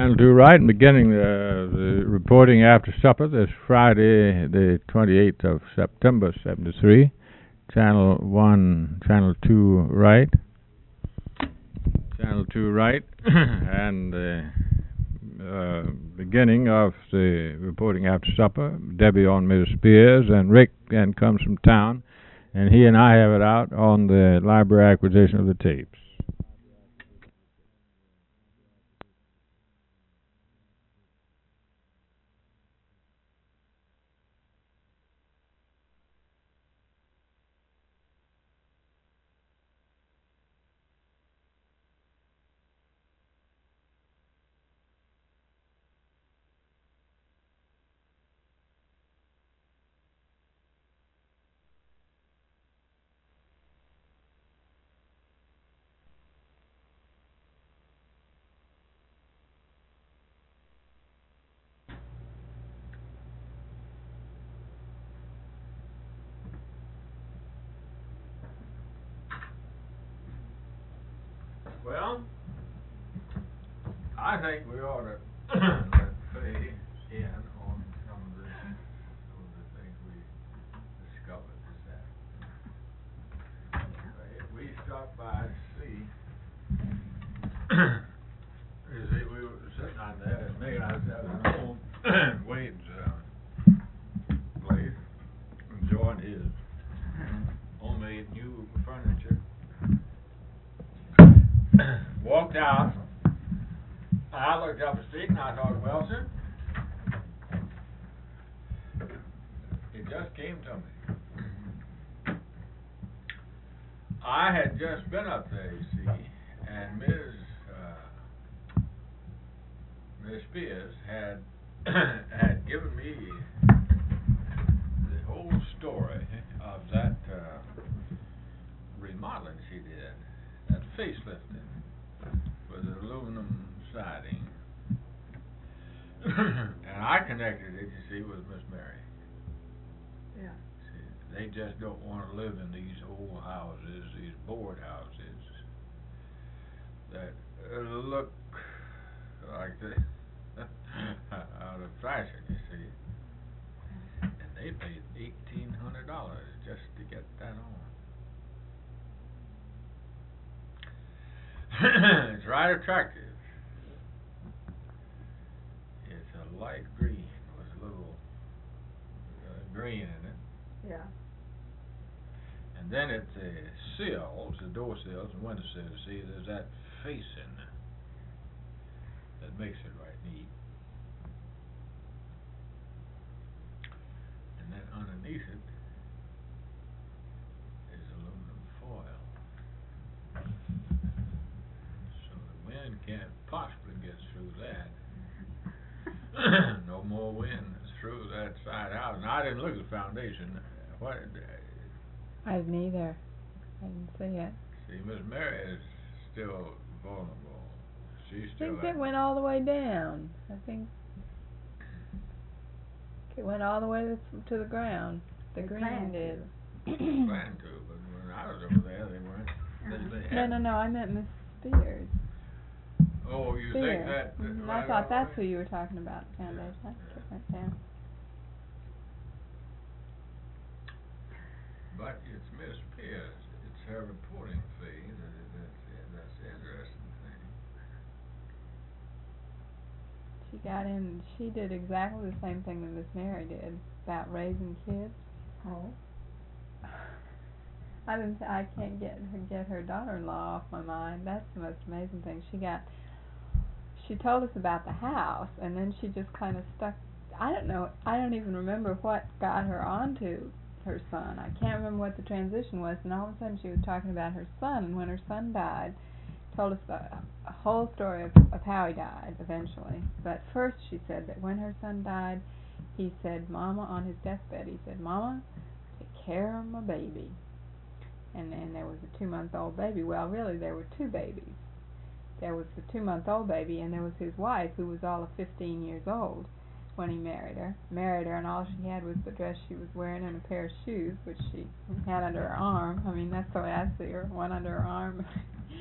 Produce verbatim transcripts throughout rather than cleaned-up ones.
Channel two Right, and beginning the, the reporting after supper this Friday, the twenty-eighth of September, seventy-three. Channel one, Channel two Right. Channel two Right, and the uh, beginning of the reporting after supper. Debbie on Missus Spears, and Rick then comes from town, and he and I have it out on the library acquisition of the tapes. Well, I think we ought to let Faye in on some of the, some of the things we discovered this afternoon. Faye, we stopped by to see, you see, we were sitting out there, and Meg and I was at home, Wade's uh, place, enjoying his homemade new furniture. Walked out. I looked up the street and I thought, well, sir, it just came to me. I had just been up there, you see, and Miz Uh, Miz Spears had had given me the whole story of that uh, remodeling she did, that facelifting with the aluminum siding. And I connected it, you see, with Miss Mary. Yeah. See, they just don't want to live in these old houses, these board houses that uh, look like they out of fashion, you see. And they paid eighteen hundred dollars just to get that on. It's right attractive. It's a light green with a little uh, green in it. Yeah. And then at the sills, the door sills and window sills, see, there's that facing that makes it right neat. And then underneath it is aluminum foil. Wind can't possibly get through that. No more wind through that side house. And I didn't look at the foundation. What? I didn't either. I didn't see it. See, Miss Mary is still vulnerable. She's I still. think it went all the way down. I think it went all the way to, to the ground. The They green planned did. Planned to, but when I was over there, they weren't. They, they No, had. no, no. I meant Miss Spears. Oh, you Spears. think that? that Mm-hmm. right I thought that's away? who you were talking about. Foundation. I think it went down. But it's Miss Pierce. It's her reporting fee that is that's, that's the interesting thing. She got in. She did exactly the same thing that Miss Mary did about raising kids. Oh. I didn't. I can't get her get her daughter-in-law off my mind. That's the most amazing thing. She got. She told us about the house, and then she just kind of stuck. I don't know. I don't even remember what got her onto her son. I can't remember what the transition was, and all of a sudden she was talking about her son, and when her son died, told us the, a whole story of, of how he died eventually. But first she said that when her son died, he said, Mama, on his deathbed, he said, Mama, take care of my baby. And then there was a two-month-old baby. Well, really, there were two babies. There was the two-month-old baby, and there was his wife, who was all of fifteen years old when he married her. Married her, and all she had was the dress she was wearing and a pair of shoes, which she had under her arm. I mean, that's the way I see her, one under her arm.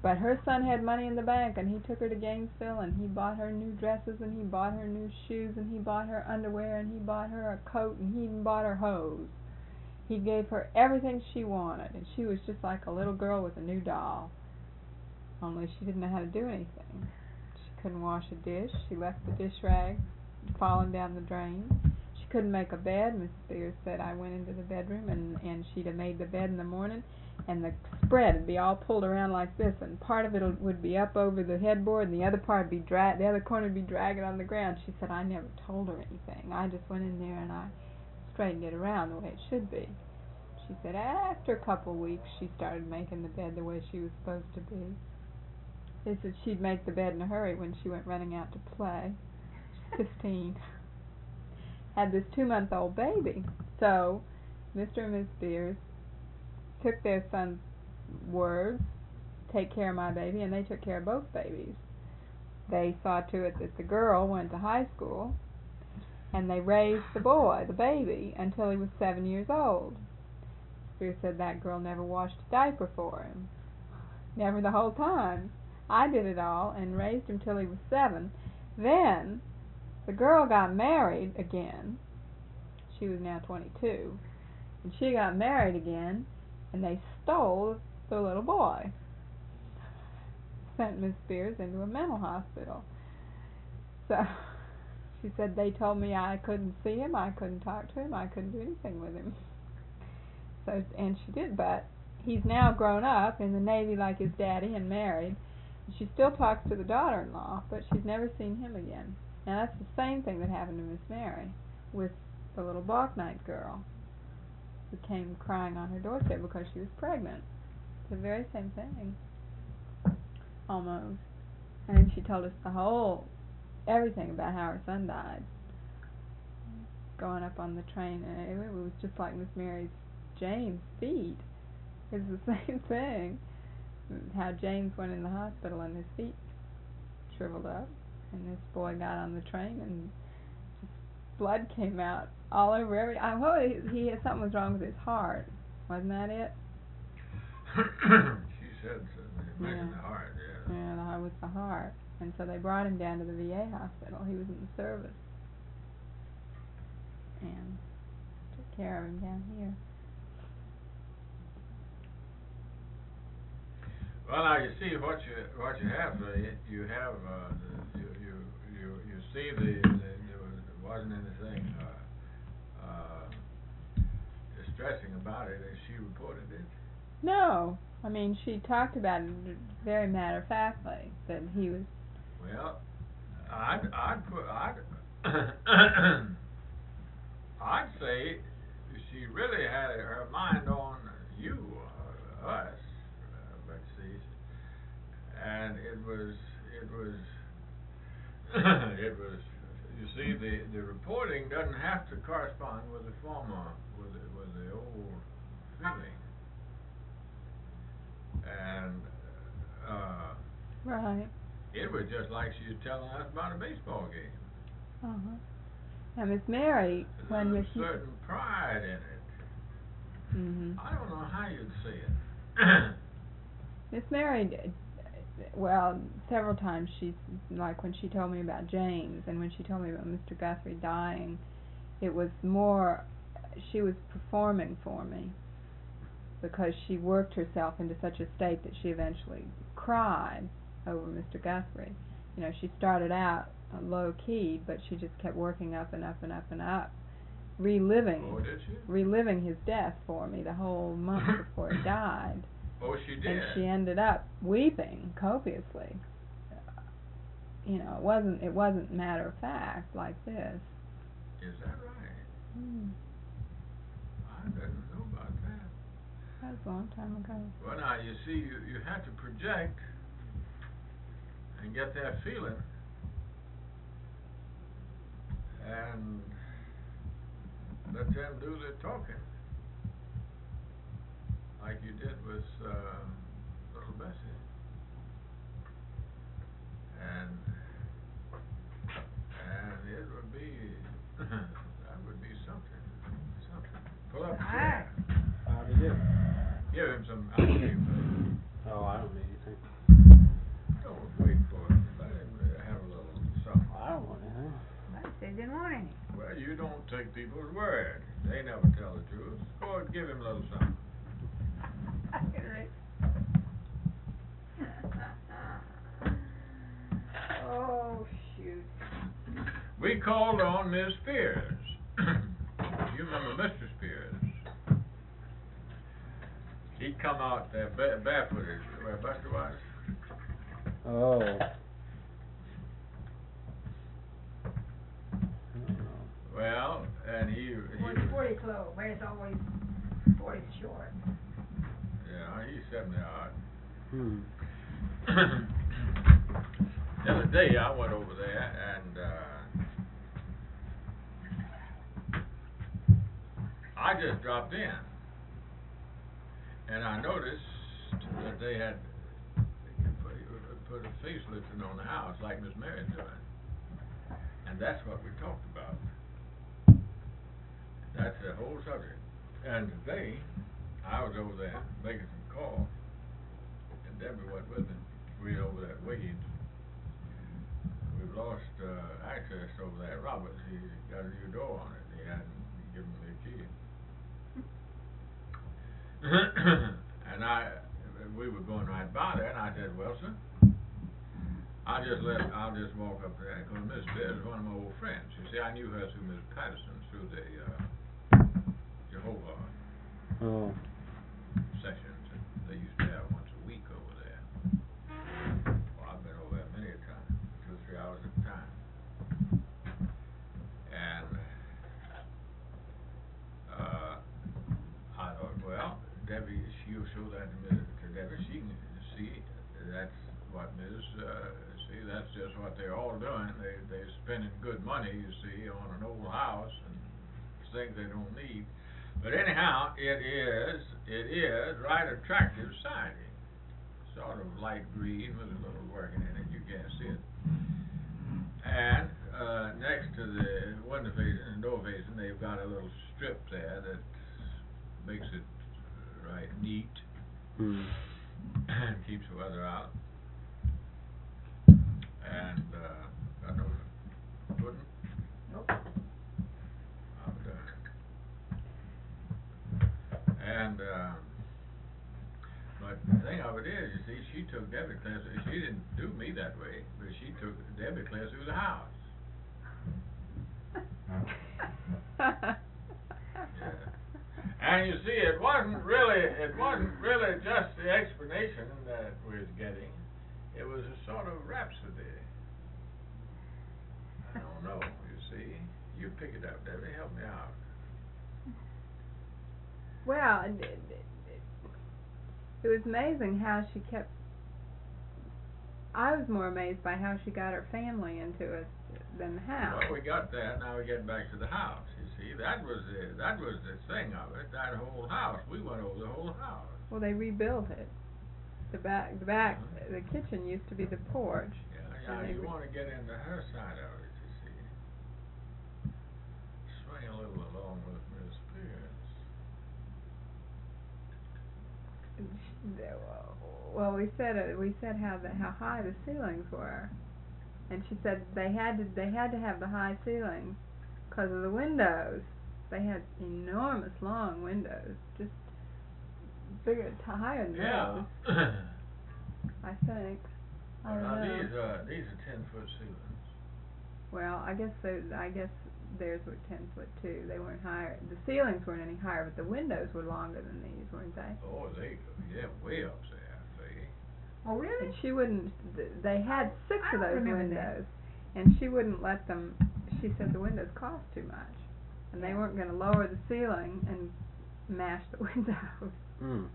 But her son had money in the bank, and he took her to Gainesville, and he bought her new dresses, and he bought her new shoes, and he bought her underwear, and he bought her a coat, and he even bought her hose. He gave her everything she wanted, and she was just like a little girl with a new doll. Only she didn't know how to do anything. She couldn't wash a dish. She left the dish rag falling down the drain. She couldn't make a bed. Miss Spears said I went into the bedroom, and, and she'd have made the bed in the morning, and the spread would be all pulled around like this, and part of it would be up over the headboard, and the other part would be dra- the other corner would be dragging on the ground. She said I never told her anything. I just went in there and I straightened it around the way it should be. She said after a couple of weeks she started making the bed the way she was supposed to be. They said she'd make the bed in a hurry when she went running out to play. She's fifteen. Had this two-month-old baby. So Mister and Miss Spears took their son's words, take care of my baby, and they took care of both babies. They saw to it that the girl went to high school, and they raised the boy, the baby, until he was seven years old. Spears said that girl never washed a diaper for him. Never the whole time. I did it all and raised him till he was seven. Then the girl got married again. She was now twenty-two. And she got married again, and they stole the little boy. Sent Miss Spears into a mental hospital. So she said they told me I couldn't see him, I couldn't talk to him, I couldn't do anything with him. So, and she did, but he's now grown up in the Navy like his daddy and married. And she still talks to the daughter-in-law, but she's never seen him again. Now that's the same thing that happened to Miss Mary with the little Balknight girl who came crying on her doorstep because she was pregnant. It's the very same thing, almost. And she told us the whole, everything about how her son died. Going up on the train, and it, it was just like Miss Mary's Jane's feet. It's the same thing. How James went in the hospital and his feet shriveled up, and this boy got on the train and just blood came out all over every. I well, he, he had something was wrong with his heart. Wasn't that it? She said so. They mentioned Yeah. the heart, yeah. Yeah, the heart was the heart, and so they brought him down to the V A hospital. He was in the service, and took care of him down here. Well, now you see what you what you have. Uh, you, you have uh, the, you you you you see the, the there was there wasn't anything uh, uh, distressing about it as she reported it. No, I mean she talked about it very matter of factly that he was. Well, I'd I'd put I'd I'd say she really had her mind on you, uh, us. And it was, it was, it was. You see, the the reporting doesn't have to correspond with the former, with the, with the old feeling. And uh, Right. it was just like she was telling us about a baseball game. Uh huh. Now Miss Mary, when There's Miss a certain pride in it. Mhm. I don't know how you'd say it. Miss Mary. Did, Well, several times she, like when she told me about James and when she told me about Mister Guthrie dying, it was more, she was performing for me because she worked herself into such a state that she eventually cried over Mister Guthrie. You know, she started out low-keyed, but she just kept working up and up and up and up, reliving, Oh, did she? reliving his death for me the whole month before he died. Oh, she did. And she ended up weeping copiously. Uh, you know, it wasn't it wasn't matter of fact like this. Is that right? Hmm. I didn't know about that. That was a long time ago. Well, now you see, you you have to project and get that feeling, and let them do the talking. Like you did with uh, little Bessie, and and it would be that would be something, something. Pull up a chair. How do you do? Give him some ice cream. Oh, I don't need anything. you don't take people's word. They never tell the truth. Go ahead, give him a little something. Oh, shoot. We called on Miss Spears. You remember Mister Spears? He'd come out there ba- barefooted, where Buster was. Oh. Well, and he... he Forty, forty clothes, but it's always forty short. Yeah, he's seventy odd. Hmm. The other day I went over there and uh, I just dropped in, and I noticed that they had put, put a facelifting on the house like Miss Mary's doing, and that's what we talked about. That's the whole subject. And today I was over there making some calls, and Debbie went with me. We were over that Wiggins. We've lost uh, access over there. Roberts, he got a new door on it. He hadn't given me the key. And I, we were going right by there, and I said, "Well, sir, I'll just let, I'll just walk up there, because Miss Spears is one of my old friends. You see, I knew her through Miss Patterson, through the uh, Jehovah Oh. sessions that they used to have once a week over there. Well, I've been over there many a time, two or three hours at a time. And uh, I thought, well, Debbie, she'll show that to, Miz to Debbie. She can see that's what Miz Uh, see, that's just what they're all doing. They they're spending good money, you see, on an old house and things they don't need. But anyhow, it is, it is right attractive siding. Sort of light green with a little working in it, you can't see it. And uh, next to the window facing and door facing, they've got a little strip there that makes it right neat Hmm. and keeps the weather out. And uh, got no pudding? Nope. I'm done. And, uh, but the thing of it is, you see, she took Debbie class, she didn't do me that way, but she took Debbie class through the house. Yeah. And you see, it wasn't really, it wasn't really just the explanation that we was getting, it was a sort of rhapsody. I don't know, you see. You pick it up, Debbie, help me out. Well, it, it, it, it was amazing how she kept. I was more amazed by how she got her family into it than the house. Well, we got that. Now we get back to the house. You see, that was the that was the thing of it. That whole house. We went over the whole house. Well, they rebuilt it. The back, the back, Mhm. the kitchen used to be the porch. Yeah, And yeah. they You re- want to get into her side of it, you see. Swing a little along with Miss Spears. Well, we said uh, we said how the how high the ceilings were, and she said they had to they had to have the high ceilings because of the windows. They had enormous long windows, just bigger, t- higher than Yeah. those. I think. I don't Now know. these uh these are ten foot ceilings. Well, I guess they, I guess theirs were ten foot too. They weren't higher. The ceilings weren't any higher, but the windows were longer than these, weren't they? Oh, they yeah way up there. See. Oh, really? And she wouldn't. th- They had six I of don't those remember that. windows, and she wouldn't let them. She said the windows cost too much, and they Yeah. weren't going to lower the ceiling and mash the windows. Hmm.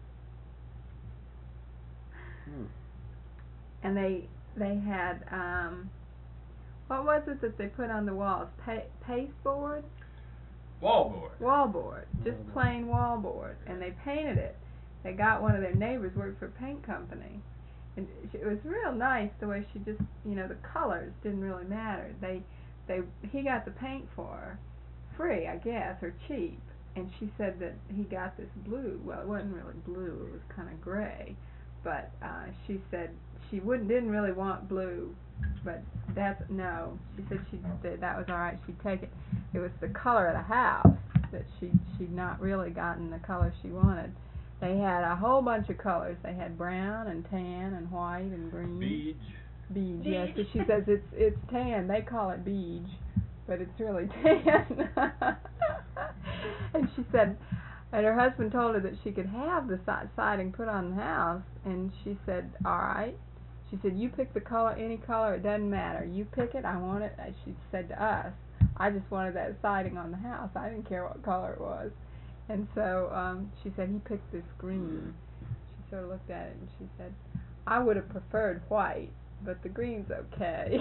Hmm. And they they had um, what was it that they put on the walls? Pa- pasteboard, Wallboard. wallboard, just Wallboard. plain wallboard, and they painted it. They got one of their neighbors worked for a paint company, and sh- it was real nice the way she just, you know, the colors didn't really matter. They they he got the paint for her free, I guess, or cheap, and she said that he got this blue. Well, it wasn't really blue; it was kind of gray, but uh, she said she wouldn't didn't really want blue, but that's no. She said she that that was all right. She'd take it. It was the color of the house that she she'd not really gotten the color she wanted. They had a whole bunch of colors. They had brown and tan and white and green. Beige. Beige, yes. So she says it's it's tan. They call it beige, but it's really tan. And she said, and her husband told her that she could have the si- siding put on the house, and she said, all right. She said, you pick the color, any color, it doesn't matter. You pick it, I want it. uh, She said to us, I just wanted that siding on the house. I didn't care what color it was. And so um, she said, he picked this green. She sort of looked at it and she said, I would have preferred white, but the green's okay.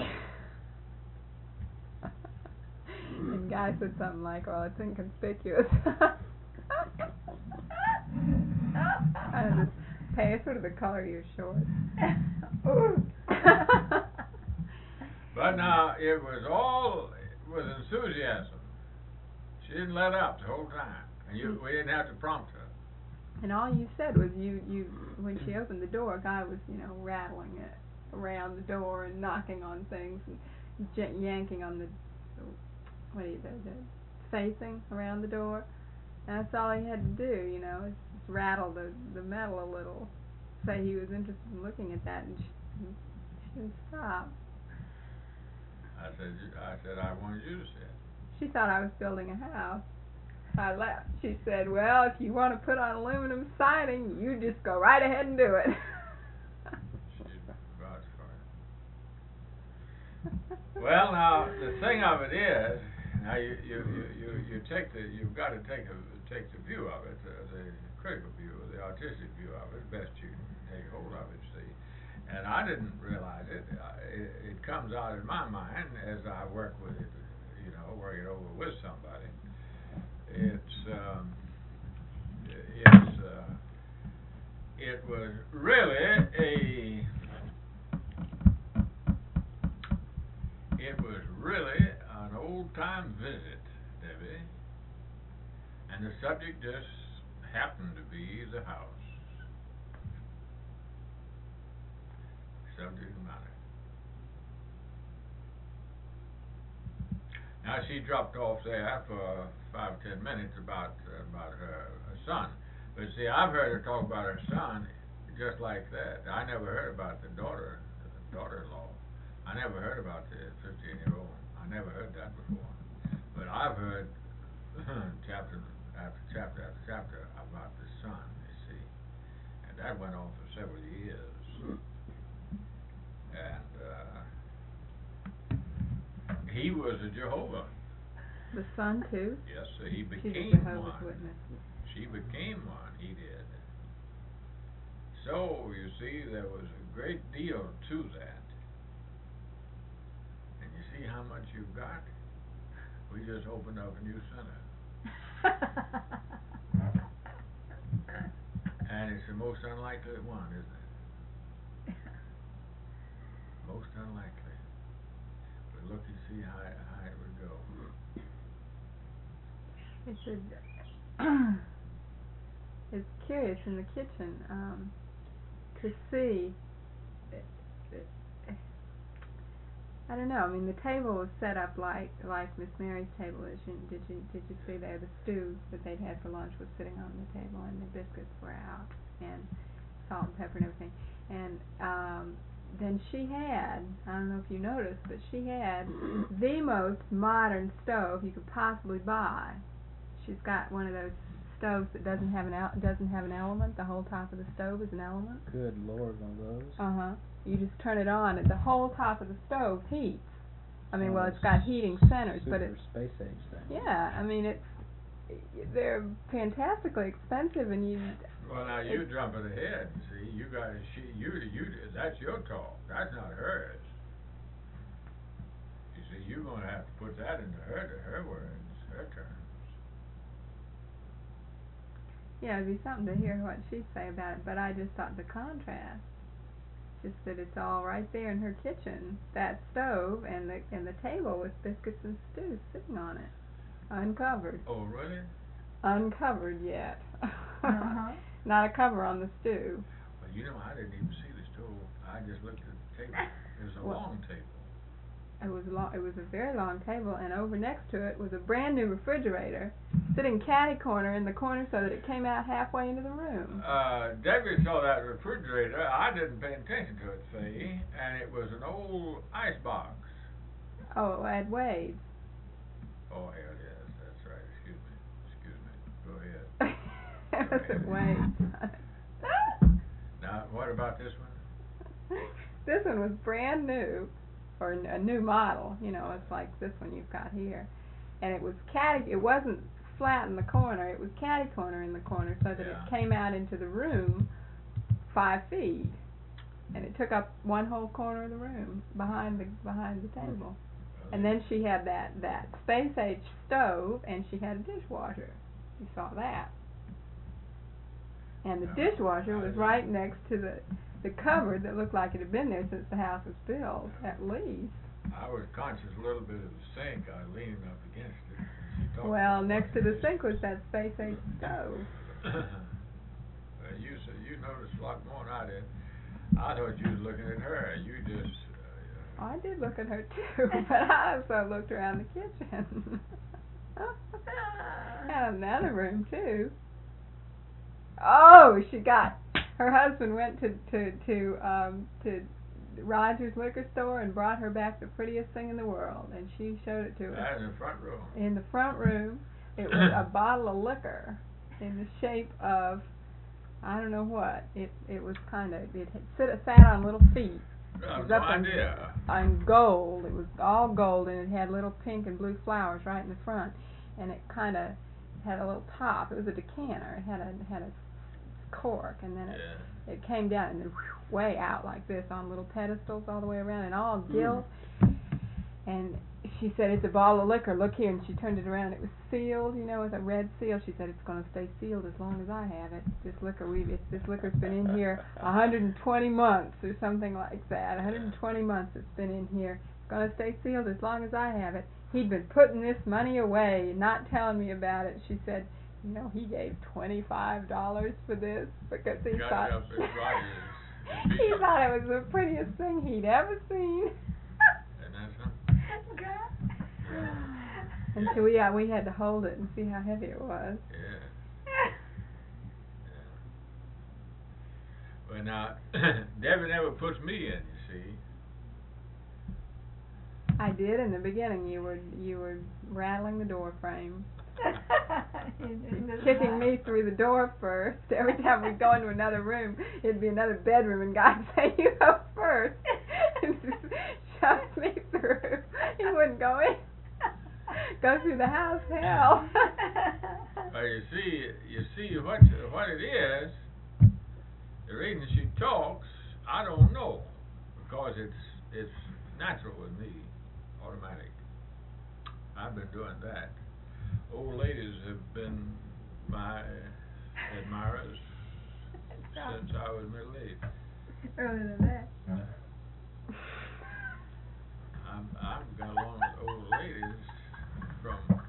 And Guy said something like, well, it's inconspicuous. I don't know, pay it's sort of the color of your shorts. But now, it was all with enthusiasm. She didn't let up the whole time. And you, we didn't have to prompt her. And all you said was you, you when she opened the door, Guy was, you know, rattling it around the door and knocking on things and j- yanking on the, what do you do, the facing around the door. And that's all he had to do, you know, is just rattle the, the metal a little. Say he was interested in looking at that, and she, she didn't stop. I said, I said, I wanted you to see it. She thought I was building a house. I laughed. She said, well, if you want to put on aluminum siding, you just go right ahead and do it. She vouched for it. Well, now, the thing of it is, now you, you, you, you, you take the, you've got to take a, take the view of it, uh, the critical view, the artistic view of it, best you can take hold of it, see. And I didn't realize it. I, it. It comes out in my mind as I work with it, you know, work it over with somebody. It's, um, it's, uh, it was really a, it was really an old-time visit, Debbie, and the subject just happened to be the house. Subject matter. Now she dropped off there for five or ten minutes about uh, about her, her son, but see, I've heard her talk about her son just like that. I never heard about the daughter, the daughter-in-law. I never heard about the fifteen-year-old. I never heard that before. But I've heard chapter after chapter after chapter about the son, you see. And that went on for several years. And uh, he was a Jehovah. The son, too? Yes, so he She's a became Jehovah's one. Witness. She became one, he did. So, you see, there was a great deal to that. And you see how much you've got? We just opened up a new center. And it's the most unlikely one, isn't it? Most unlikely. But look and see how it, how it would go. It's a, it's curious in the kitchen um, to see. I don't know. I mean, the table was set up like like Miss Mary's table is. You, did you did you see there? The stew that they'd had for lunch was sitting on the table, and the biscuits were out, and salt and pepper and everything. And um, then she had, I don't know if you noticed, but she had the most modern stove you could possibly buy. She's got one of those stoves that doesn't have an el- doesn't have an element. The whole top of the stove is an element. Good Lord, one of those. Uh huh. You just turn it on, and the whole top of the stove heats. I mean, Oh, well, it's got heating centers, but Super it's space age thing. yeah. I mean, it's they're fantastically expensive, and you. Well, now you jumping ahead. See, you got she, you, you. That's your talk. That's not hers. You see, you're gonna have to put that into her, to her words, her terms. Yeah, it'd be something to hear what she'd say about it. But I just thought the contrast, just that it's all right there in her kitchen, that stove and the and the table with biscuits and stew sitting on it, uncovered. Oh, really? Uncovered yet. Uh-huh. Not a cover on the stew. Well, you know, I didn't even see the stove. I just looked at the table. It was a Well, long table. It was long. It was a very long table, and over next to it was a brand new refrigerator, sitting catty corner in the corner so that it came out halfway into the room. Uh, Debbie saw that refrigerator. I didn't pay attention to it, see, and it was an old ice box. Oh, at Wade's. Oh, hell yes, that's right. Excuse me. Excuse me. Go ahead. It was at Wade's. Now, what about this one? This one was brand new, or n- a new model. You know, it's like this one you've got here, and it was catty. It wasn't flat in the corner. It was catty corner in the corner, so that Yeah. it came out into the room five feet, and it took up one whole corner of the room behind the behind the table. And then she had that that space age stove, and she had a dishwasher. You saw that. And the No, dishwasher I was didn't. right next to the the cupboard that looked like it had been there since the house was built, at least. I was conscious a little bit of the sink. I was leaning up against it. and she talked Well, about next to washing the dishes. sink was that space age stove. Well, you s you noticed a lot more than I did. I thought you was looking at her. You just. Uh, I did look at her too, but I also looked around the kitchen. And another room too. Oh, she got her husband went to to to um to Rogers Liquor Store and brought her back the prettiest thing in the world, and she showed it to us that in the front room. in the front room. It was a bottle of liquor in the shape of, I don't know what. It it was kind of it had sit sat on little feet. I It have was no up on- idea. on gold. It was all gold, and it had little pink and blue flowers right in the front, and it kind of had a little top. It was a decanter. It had a it had a cork, and then it Yeah. it came down and then whew, way out like this on little pedestals all the way around, and all gilt. And she said, "It's a bottle of liquor. Look here." And she turned it around. It was sealed, you know, with a red seal. She said, "It's going to stay sealed as long as I have it. This liquor, we it's, this liquor's been in here one hundred twenty months or something like that. one hundred twenty months it's been in here. It's going to stay sealed as long as I have it." He'd been putting this money away, not telling me about it. She said, "You know, he gave twenty-five dollars for this because he Got thought it up at Rogers. he thought it was the prettiest thing he'd ever seen." And that's something. God. And so we uh, we had to hold it and see how heavy it was. Yeah. Yeah. Well, now, Debbie never puts me in, you see. I did in the beginning. You were you were rattling the door frame, kicking me through the door first. Every time we'd go into another room, it'd be another bedroom, and God'd say, "You go first," and just shove me through. He wouldn't go in. Go through the house, hell. Well, you see, you see what what it is. The reason she talks, I don't know, because it's it's natural with me, automatic. I've been doing that. Old ladies have been my admirers since I was middle aged. Earlier than that. I'm I've got along with old ladies from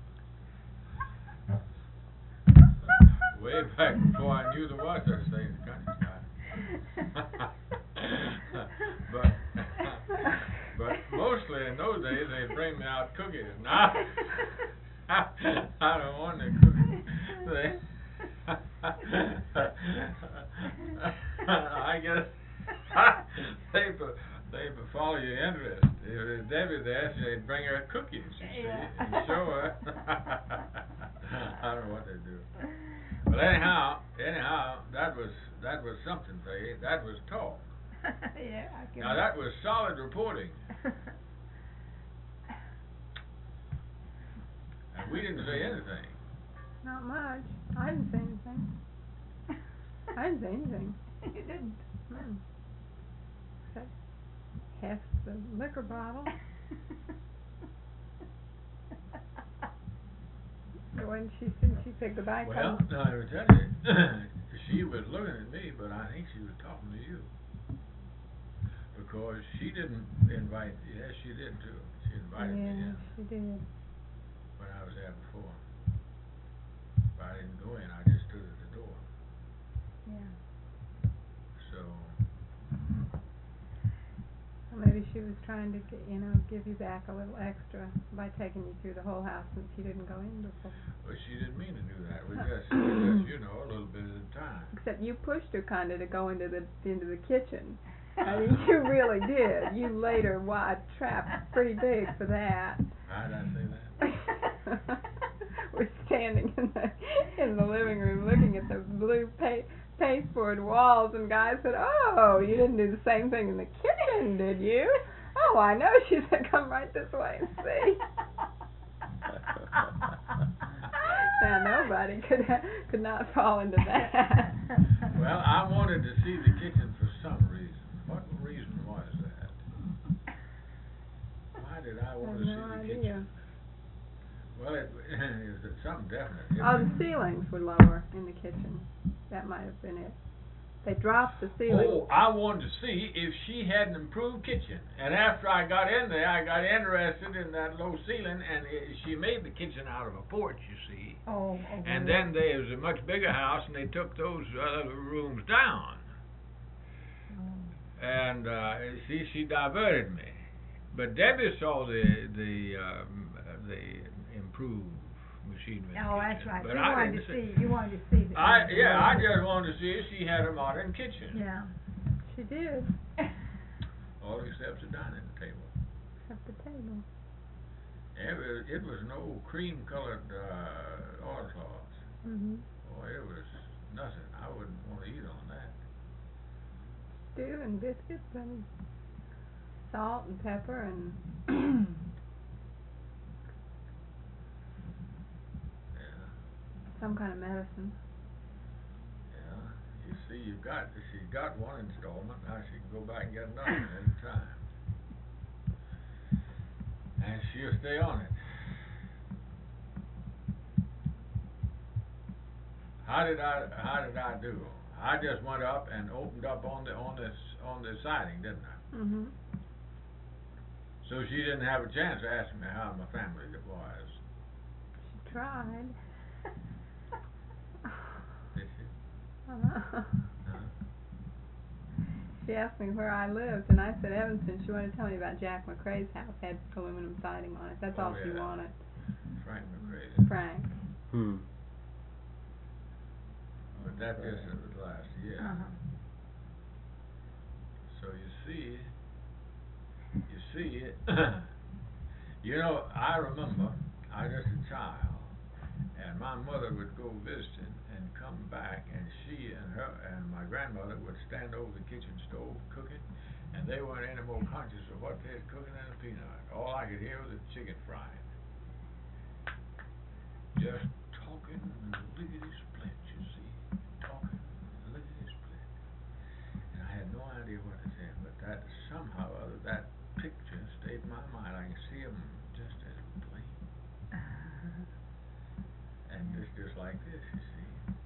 way back before I knew there was such thing as countryside. but but mostly in those days they bring me out cookies. Now I don't want the cookies. They I guess they they follow your interest. If Debbie there, they'd bring her cookies, you see, Yeah. and show her. I don't know what they do. But anyhow, anyhow, that was that was something, Peggy. That was talk. Yeah, I can. Now that was solid reporting, and we didn't say anything. Not much. I didn't say anything. I didn't say anything. You didn't. Mm. Except heft the liquor bottle. When she she picked the back Well, up. now I would tell you, she was looking at me, but I think she was talking to you. Because she didn't invite, yes, she did too. She invited me Yeah, in she did. when I was there before. But I didn't go in, I just stood at the door. Yeah. So, she was trying to get, you know, give you back a little extra by taking you through the whole house since you didn't go in before. But she didn't mean to do that. We just, we just, you know, a little bit at a time. Except you pushed her kinda to go into the into the kitchen. I mean, you really did. You laid her wide trap pretty big for that. How did I say that? We're standing in the in the living room looking at the blue pa- pasteboard walls, and Guy said, "Oh, you didn't do the same thing in the kitchen, did you?" "Oh, I know." She said, "Come right this way and see." Now nobody could ha- could not fall into that. Well, I wanted to see the kitchen for some reason. What reason was that? Why did I want to see no the idea. kitchen? Well, it, it was something definite. It Oh, was- the ceilings were lower in the kitchen. That might have been it. They dropped the ceiling. Oh, I wanted to see if she had an improved kitchen. And after I got in there, I got interested in that low ceiling, and it, she made the kitchen out of a porch, you see. Oh, oh. And really? then there was a much bigger house, and they took those other rooms down. Oh. And uh, see, she diverted me. But Debbie saw the the um, the improved machinery. in the Oh, that's kitchen, right. But You I wanted didn't to see. see, you wanted to see the. I yeah, I just wanted to see if she had a modern kitchen. Yeah. She did. All except the dining table. Except the table. It was, it was an old cream-colored uh, oilcloth. Mhm. Boy, it was nothing. I wouldn't want to eat on that. Stew and biscuits and salt and pepper and Yeah, some kind of medicine. yeah. You see, you got she got one installment. Now she can go back and get another one any time. And she'll stay on it. How did I how did I do? I just went up and opened up on the on this on the siding, didn't I? Mhm. So she didn't have a chance to ask me how my family was. She tried. Did she? Uh-huh. Huh? She asked me where I lived, and I said Evanston. She wanted to tell me about Jack McCrae's house. Had aluminum siding on it. That's Oh, all she yeah. wanted. Frank McCrae. Frank. Hmm. But that just was last year. Uh-huh. So you see, you see, you know, I remember I was just a child, and my mother would go visiting and come back, and she and her and my grandmother would stand over the kitchen stove cooking, and they weren't any more conscious of what they was cooking than a peanut. All I could hear was the chicken frying. Just talking lickety split, you see, talking lickety split. And I had no idea what to say, but that somehow or other, that picture stayed in my mind. I can see them just as plain. And just, just like this, you see.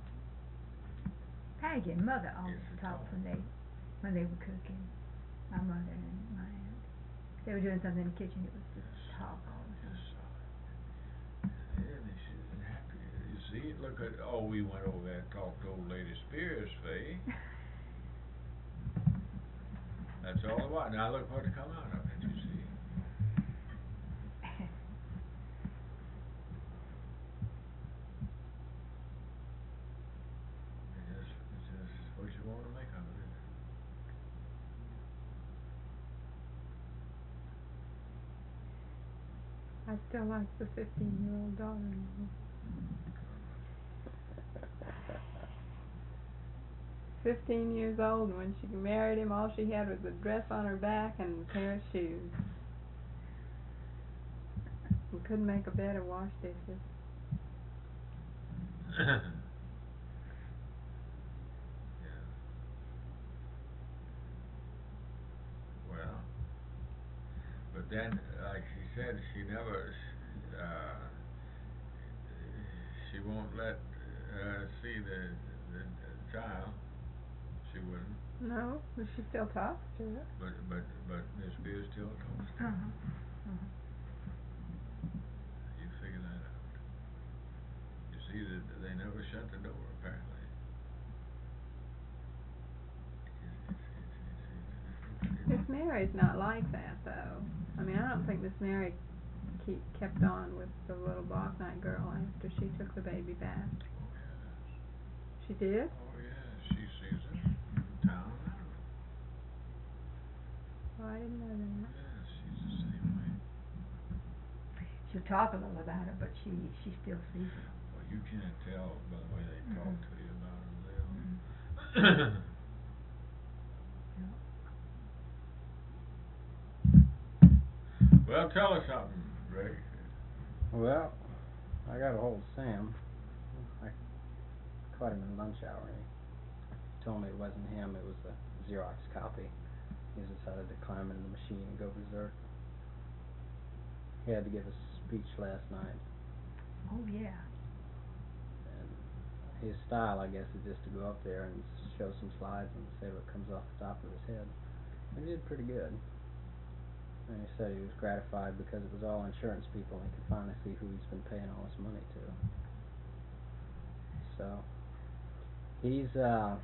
Peggy and mother always Yes, talked it's when they, when they were cooking. My mother and my aunt. They were doing something in the kitchen, it was just talk all the time. Just saw it. And she was happy. You see, look at, oh, we went over there and talked to old Lady Spears, Faye. That's all it was. Now look what's come out of it, you see. It's just, it's just what you want to make of it, isn't it? I still like the fifteen-year-old daughter-in-law. Fifteen years old, and when she married him, all she had was a dress on her back and a pair of shoes. And couldn't make a bed or wash dishes. Yeah. Well, but then, like she said, she never, uh, she won't let, uh, see the, the, the child. She wouldn't, No, but she still talks to her. but, but, but Miss Spears still talks to her. Uh-huh. Uh-huh. You figure that out. You see that they never shut the door, apparently. It's, it's, it's, it's, it's, it's, This it's, man Mary's not like that, though. I mean, I don't think Miss Mary keep, kept on with the little Bach Night girl after she took the baby back. She did? Oh, yeah, she sees it in town. Oh, I didn't know that. Yeah, she's the same way. She'll talk a little about it, but she, she still sees it. Well, you can't tell by the way they talk Mhm. to you about it, Lil. Mhm. Well, tell us something, Rick. Well, I got a hold of Sam. I caught him in lunch hour. He told me it wasn't him, it was a Xerox copy. He decided to climb into the machine and go berserk. He had to give a speech last night, Oh, yeah. and his style, I guess, is just to go up there and show some slides and say what comes off the top of his head. And he did pretty good. And he said he was gratified because it was all insurance people and he could finally see who he's been paying all his money to. So, he's, uh,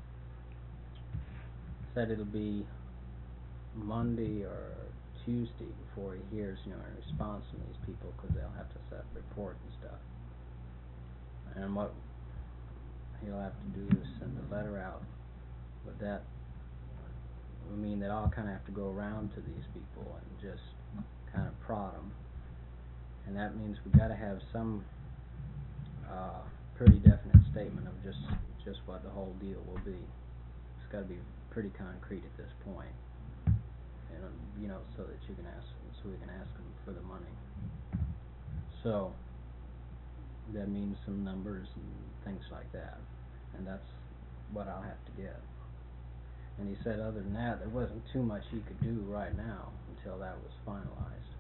said it'll be Monday or Tuesday before he hears, you know, a response from these people, because they'll have to set up a report and stuff. And what he'll have to do is send a letter out, but that would mean that I'll kind of have to go around to these people and just kind of prod them. And that means we got to have some uh, pretty definite statement of just just what the whole deal will be. It's got to be pretty concrete at this point, and um, you know, so that you can ask, so we can ask them for the money. So that means some numbers and things like that, and that's what I'll have to get. And he said other than that, there wasn't too much he could do right now until that was finalized.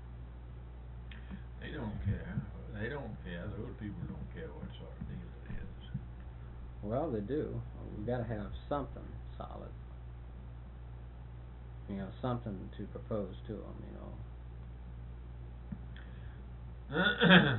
They don't care. They don't care. Those people don't care what sort of deal it is. Well, they do. We've got to have something solid. You know, something to propose to them, you know.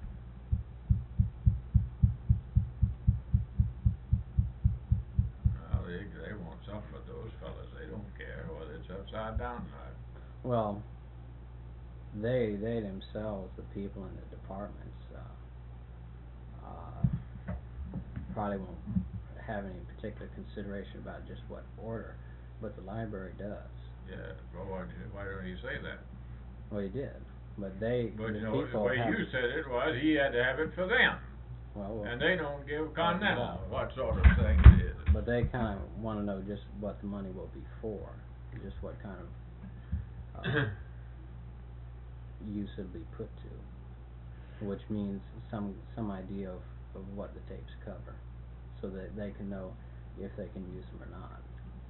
Well, they, they want something, but those fellas, they don't care whether it's upside down or not. Well, they they themselves, the people in the departments, uh, uh, probably won't have any particular consideration about just what order, but the library does. Yeah, well, why, do you- why don't you say that? Well, he did, but they But the you know, the people way have, you said it was, he had to have it for them, well, well, and they don't give continental yeah. what sort of thing it is. but they kind of want to know just what the money will be for, just what kind of uh, use it'll be put to, which means some some idea of, of what the tapes cover, so that they can know if they can use them or not.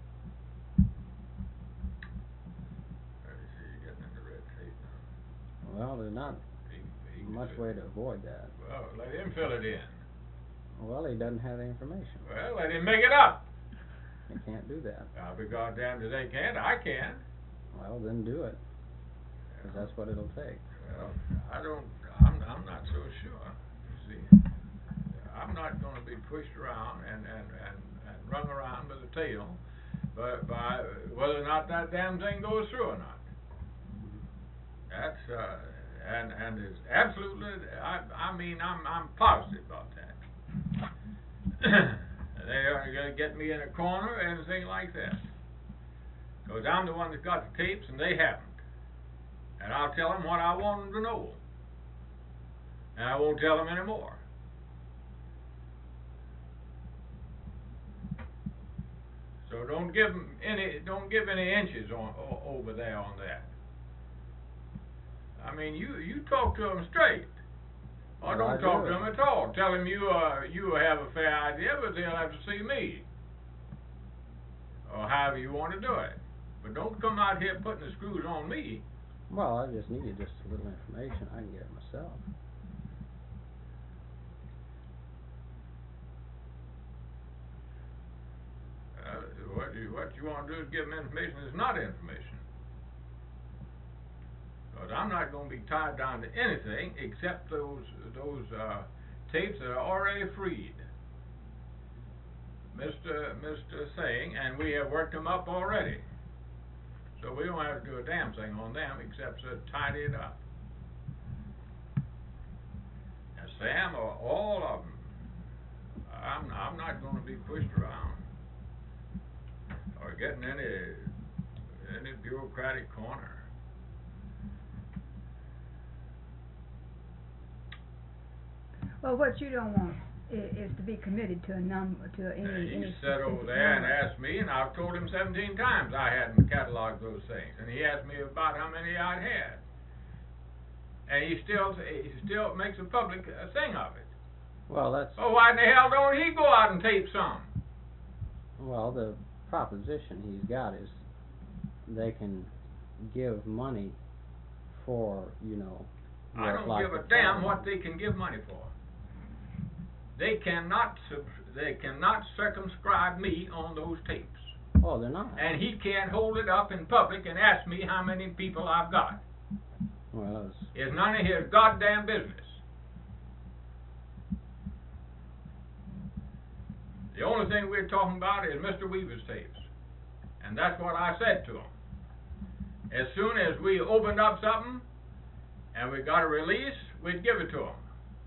I see you're getting into red tape now. Well, there's not He, he can much say- way to avoid that. Well, let him fill it in. Well, he doesn't have the information. Well, let him make it up. He can't do that. I'll be goddamned if they can't. I can. Well, then do it, because that's what it'll take. Well, I don't, I'm, I'm not so sure, you see. I'm not gonna be pushed around and, and, and, and rung around by the tail, but by whether or not that damn thing goes through or not. That's, uh, and, and it's absolutely, I, I mean, I'm, I'm positive about that. They are gonna get me in a corner and things like that. Cause I'm the one that got the tapes and they haven't. And I'll tell them what I want them to know. And I won't tell them any more. So don't give them any, don't give any inches on, o- over there on that. I mean, you, you talk to them straight. Or Well, I don't talk do. to them at all. Tell them you, uh, you have a fair idea, but they'll have to see me. Or however you want to do it. But don't come out here putting the screws on me. Well, I just needed just a little information. I can get it myself. Uh, what you, what you want to do is give them information that's not information. Because I'm not going to be tied down to anything except those those uh, tapes that are already freed. Mister Mister Saying, and we have worked them up already. So we don't have to do a damn thing on them except to tidy it up. And Sam, or all of them, I'm, I'm not gonna be pushed around or getting any, any bureaucratic corner. Well, what you don't want is, is to be committed to a number, to any, And he any sat over specific there and number. asked me, and I've told him seventeen times I hadn't cataloged those things, and he asked me about how many I'd had. And he still, he still makes a public uh, thing of it. Well, that's, Oh, why in the hell don't he go out and tape some? well, the proposition he's got is they can give money for, you know, I work don't like give a the damn farm. what they can give money for. They cannot, sub- they cannot circumscribe me on those tapes. Oh, they're not. And he can't hold it up in public and ask me how many people I've got. Well, it's, It's none of his goddamn business. The only thing we're talking about is Mister Weaver's tapes. And that's what I said to him. As soon as we opened up something and we got a release, we'd give it to him.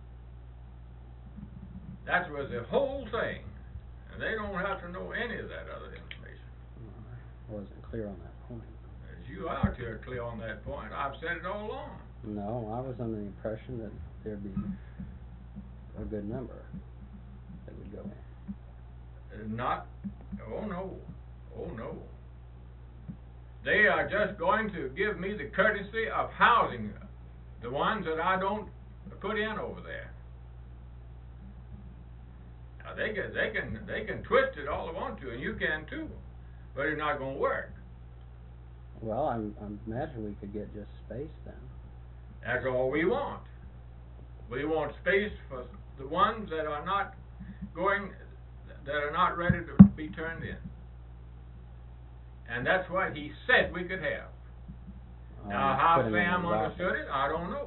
That was the whole thing. And they don't have to know any of that other information. I wasn't clear on that point. As you are clear, clear on that point, I've said it all along. No, I was under the impression that there'd be a good number that would go in. Uh, Not, oh no, oh no. They are just going to give me the courtesy of housing the ones that I don't put in over there. Now they can, they can, they can twist it all they want to, and you can too, but it's not going to work. Well, I'm, I imagine we could get just space then. That's all we want. We want space for the ones that are not going, that are not ready to be turned in. And that's what he said we could have. Um, Now, how put 'em in Sam his understood office. it, I don't know.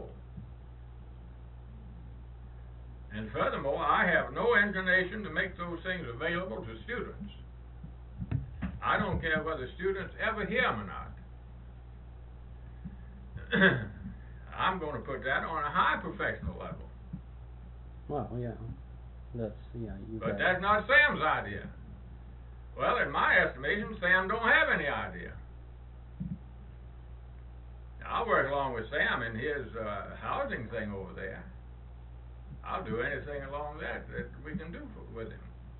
And furthermore, I have no inclination to make those things available to students. I don't care whether students ever hear them or not. I'm going to put that on a high professional level. Well, yeah, that's, yeah, you But got that's not Sam's idea. Well, in my estimation, Sam don't have any idea. Now, I'll work along with Sam in his uh, housing thing over there. I'll do anything along that that we can do for, with him.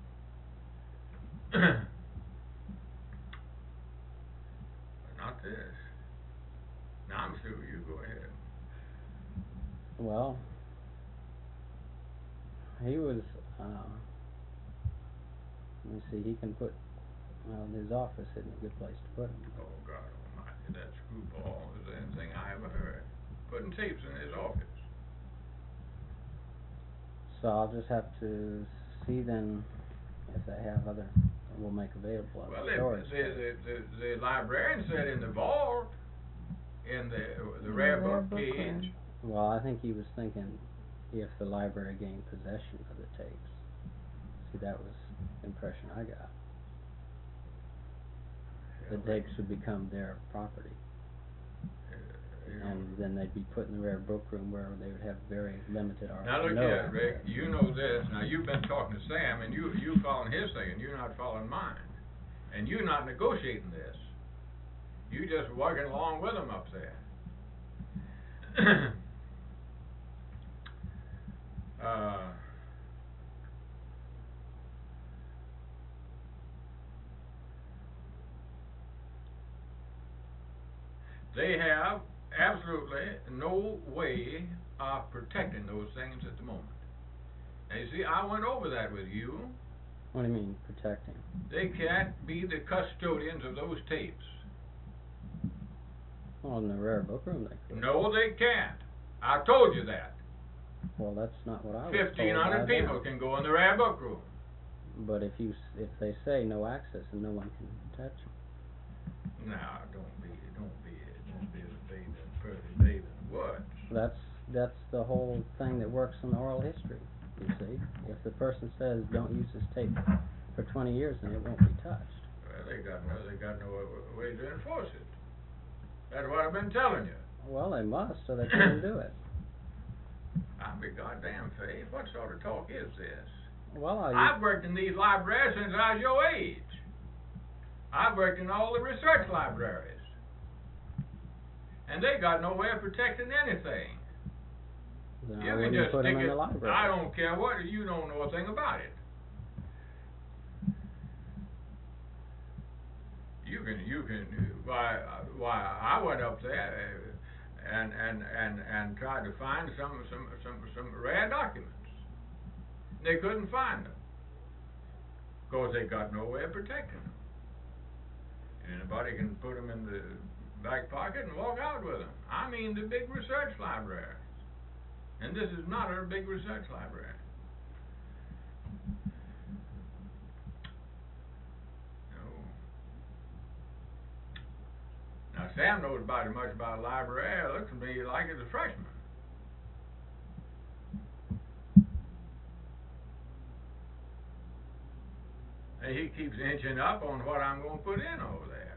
But not this. Now, I'm sure you go ahead. Well, he was, uh, let me see, he can put, well, his office isn't a good place to put him. Oh, God almighty, that screwball is anything I ever heard. Putting tapes in his office. So I'll just have to see then if they have other, we'll make available other Well, the, storage the, space. the, the, the librarian said in the vault, in the, the rare rare book book cage. room. Well, I think he was thinking if the library gained possession of the tapes. See, that was the impression I got. The tapes would become their property, Uh, you know. and then they'd be put in the rare book room where they would have very limited or Now look no here, Rick, access. you know this, now you've been talking to Sam, and you, you following his thing, and you're not following mine. And you're not negotiating this. You just working along with him up there. uh, They have absolutely no way of protecting those things at the moment. And you see, I went over that with you. What do you mean, protecting? They can't be the custodians of those tapes. Well, in the rare book room they could. No, they can't. I told you that. Well, that's not what I was told Fifteen hundred by them. people can go in the rare book room. But if you, s- if they say no access and no one can touch them, Now, don't be, don't be, don't be a baby, perfect baby in the woods. that's, that's the whole thing that works in oral history, you see. If the person says, don't use this tape for twenty years, then it won't be touched. Well, they got no, they got no way to enforce it. That's what I've been telling you. Well, they must, so they couldn't do it. I'll be goddamn, Faith. What sort of talk is this? Well, I. I've worked in these libraries since I was your age. I've worked in all the research libraries. And they got no way of protecting anything. Then You I can wouldn't just put stick them in it, the library. I don't care what, you don't know a thing about it. You can, you can, why, why, I went up there and, and, and, and tried to find some, some, some, some rare documents. They couldn't find them. Because they got no way of protecting them. Anybody can put them in the back pocket and walk out with them. I mean the big research libraries. And this is not a big research library. No. Now Sam knows about as much about a library. It looks to me like it's a freshman. And he keeps inching up on what I'm going to put in over there.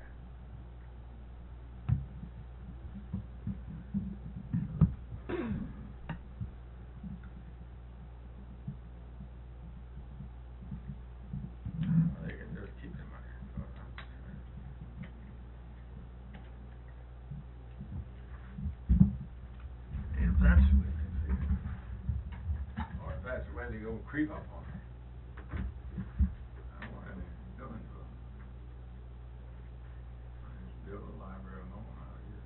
They can just keep the money. If that's the way they feel, or if that's the way they go creep up on it. I don't want anything doing to them. I just build a library of my own out here.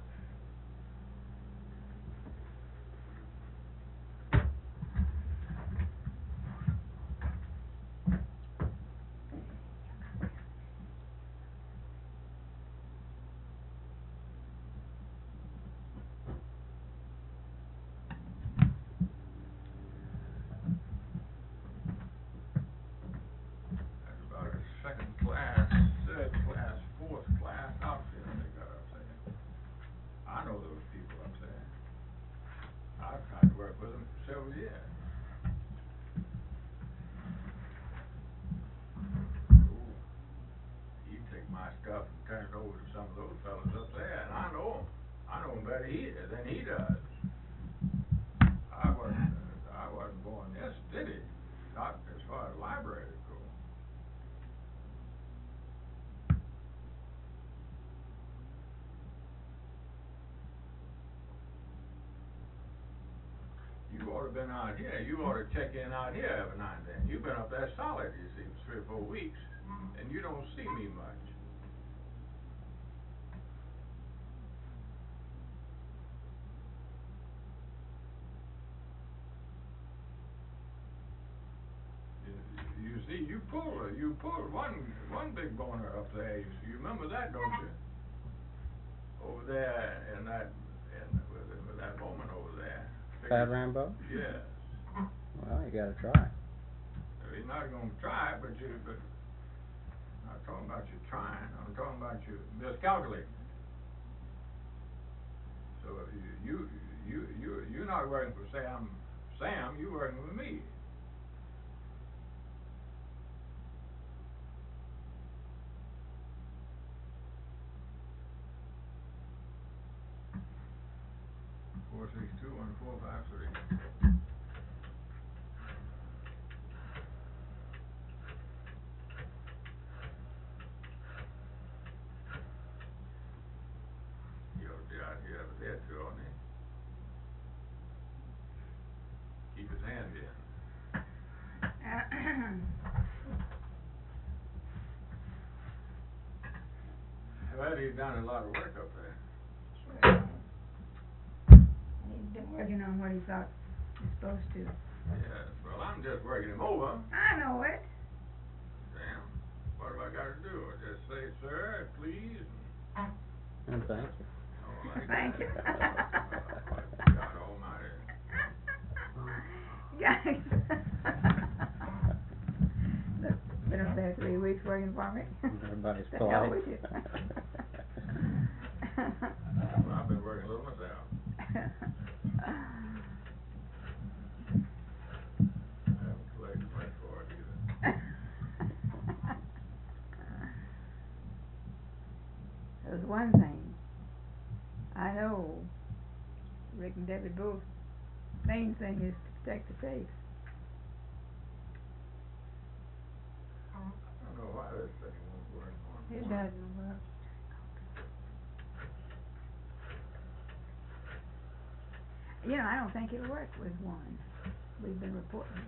That's about a second class, third class, fourth class outfit they got up there. I know those people up there. I've tried to work with them for several years. Ooh, you take my stuff and turn it over to some of those fellas up there, and I know them. I know them better he, than he does. I wasn't, uh, I wasn't born in this city, not as far as libraries go. You ought to been out here. You ought to check in out here every now and then. You've been up there solid, you see, three or four weeks, and you don't see me much. You, you see, you pulled, you pulled one, one big boner up there. You, you remember that, don't you? Over there in that, in with, with that woman over there. Fat Rambo? Yes. Well, you gotta try. You're not gonna try, but you, but I'm not talking about you trying. I'm talking about you miscalculating. So you, you, you, you, you're not working for Sam. Sam, you're working with me. Four six two one four five three. You ought to be out here every day or two, oughtn't he? Keep his hand in. Well, he's done a lot of work up there. He's been working on what he thought he was supposed to. Yes, well, I'm just working him over. I know it. Damn, what have I got to do? I just say, sir, please, and And thank you. all like Thank that. you. God almighty. Guys. Look, been up there three weeks working for me. Everybody's The hell polite. with you. Well, I've been working a little myself. I haven't collected much for it either. There was one thing I know Rick and Debbie both, main thing is to protect the tapes. I don't know why this thing won't work on. It doesn't work. You know, I don't think it'll work with one. We've been reporting.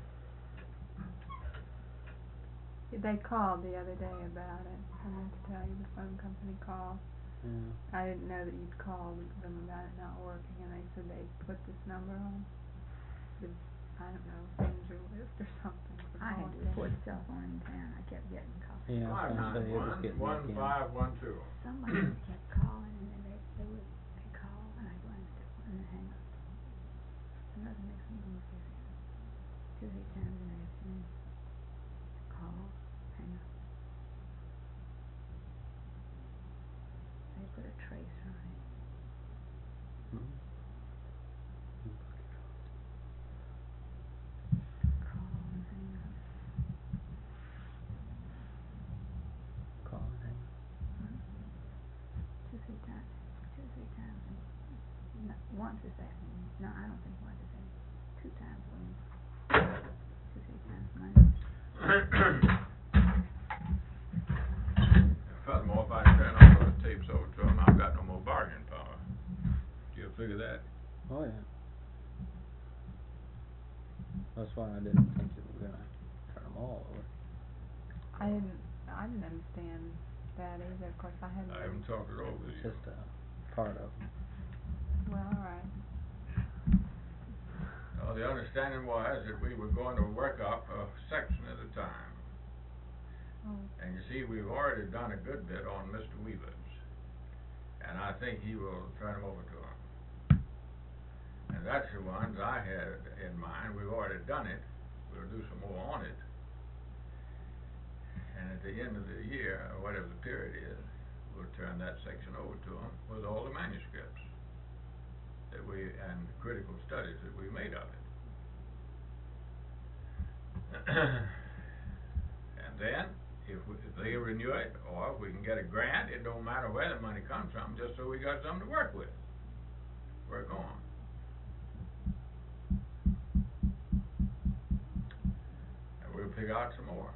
They called the other day about it. I meant to tell you, the phone company called. Yeah. I didn't know that you'd called them about it not working, and they said they'd put this number on. The, I don't know, danger list or something. for I had to calling report them. cell phone in town. I kept getting calls. Yeah, I Five was gonna nine say, it was one, getting one again. five one two. Somebody kept calling, and then they, they would, they call, and I'd go answer, and then hang up. And nothing makes me more serious. Two, three times in the afternoon. Call, hang up. They put a tracer on it. Hmm. Call and hang up. Call and hang up. Two, three times, two, three times, and not once this afternoon. No, I don't think once this afternoon. Two times Wednesday. Two, three times Monday. Furthermore, if I turn all those tapes over to them, I've got no more bargaining power. Do you figure that? Oh, yeah. That's why I didn't think you were gonna turn them all over. I didn't. I didn't understand that either. Of course, I hadn't. I haven't talked it over with It's you. just a part of them. Well, all right. Uh, the understanding was that we were going to work up a section at a time. Oh. And you see, we've already done a good bit on Mister Weaver's. And I think he will turn them over to him. And that's the ones I had in mind. We've already done it. We'll do some more on it. And at the end of the year, or whatever the period is, we'll turn that section over to him with all the manuscripts that we, and critical studies that we made of it. And then, if we, if they renew it, or if we can get a grant, it don't matter where the money comes from, just so we got something to work with, work on. And we'll pick out some more.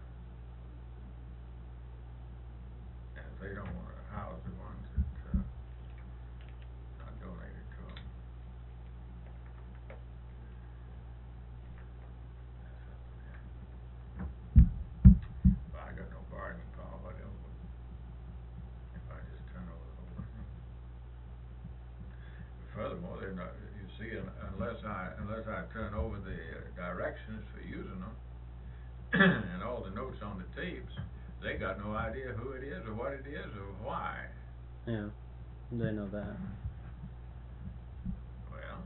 And if they don't wanna house the ones that, uh, not donated to them. Well, I got no bargaining power, whatever, if I just turn over the whole thing. Furthermore, they're not, you see, un- unless I, unless I turn over the uh, directions for using them, and all the notes on the tapes, they got no idea who it is, or what it is, or why. Yeah, they know that. Well,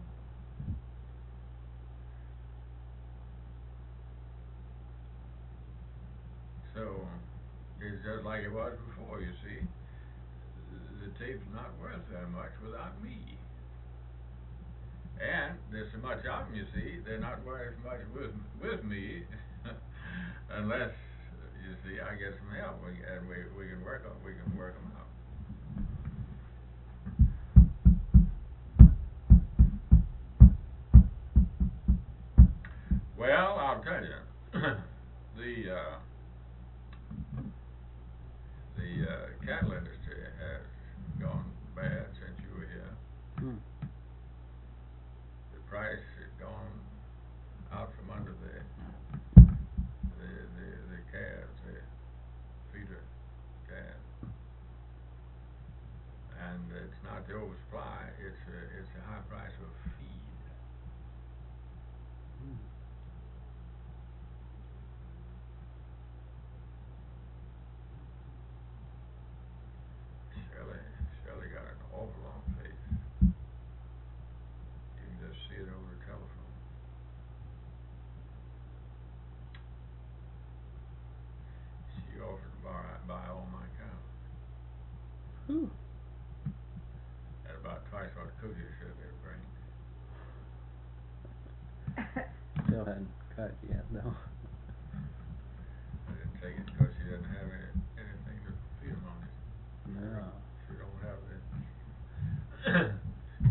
so, it's just like it was before, you see. The tape's not worth that much without me. And there's so much of them, you see, they're not worth much with, with me, unless, you see, I get some help, we, and we, we can work on, we can work them out. Well, I'll tell you, the, uh, the, uh, cattle industry has gone bad since you were here. Hmm. The price has gone out from under the, the, the, the calves, the feeder calves. And it's not the oversupply, it's a, it's a high price of feed. Hmm. Shelley, Shelley got an awful long face. You can just see it over the telephone. She offered to buy, buy all my cows Whew. at about twice what Cookie said they'd bring. Still hadn't cut it yet, though. I didn't take it because she doesn't have any, anything to feed them on it. No. She don't have the, she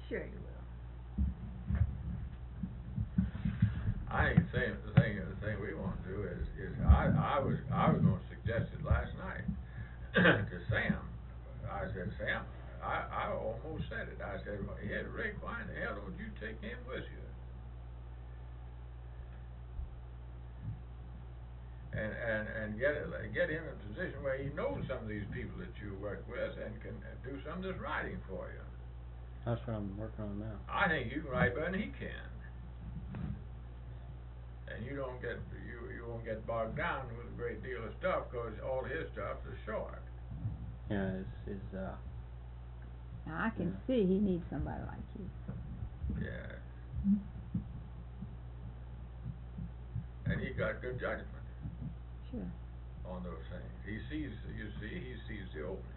Sure you will. I think the thing, the thing, the thing we want to do is, is I, I was, I was gonna suggest it last night to Sam. I said, Sam, I, I almost said it. I said, well, yeah, Rick, why in the hell don't you take him with you? And, and, and get it, get him in a position where he knows some of these people that you work with and can do some of this writing for you. That's what I'm working on now. I think you can write better than he can. And you don't get, you, you won't get bogged down with a great deal of stuff, cause all his stuff is short. Yeah, is, is, uh. Now I can Yeah. see he needs somebody like you. Yeah. And he got good judgment Sure. on those things. He sees, you see, he sees the openings.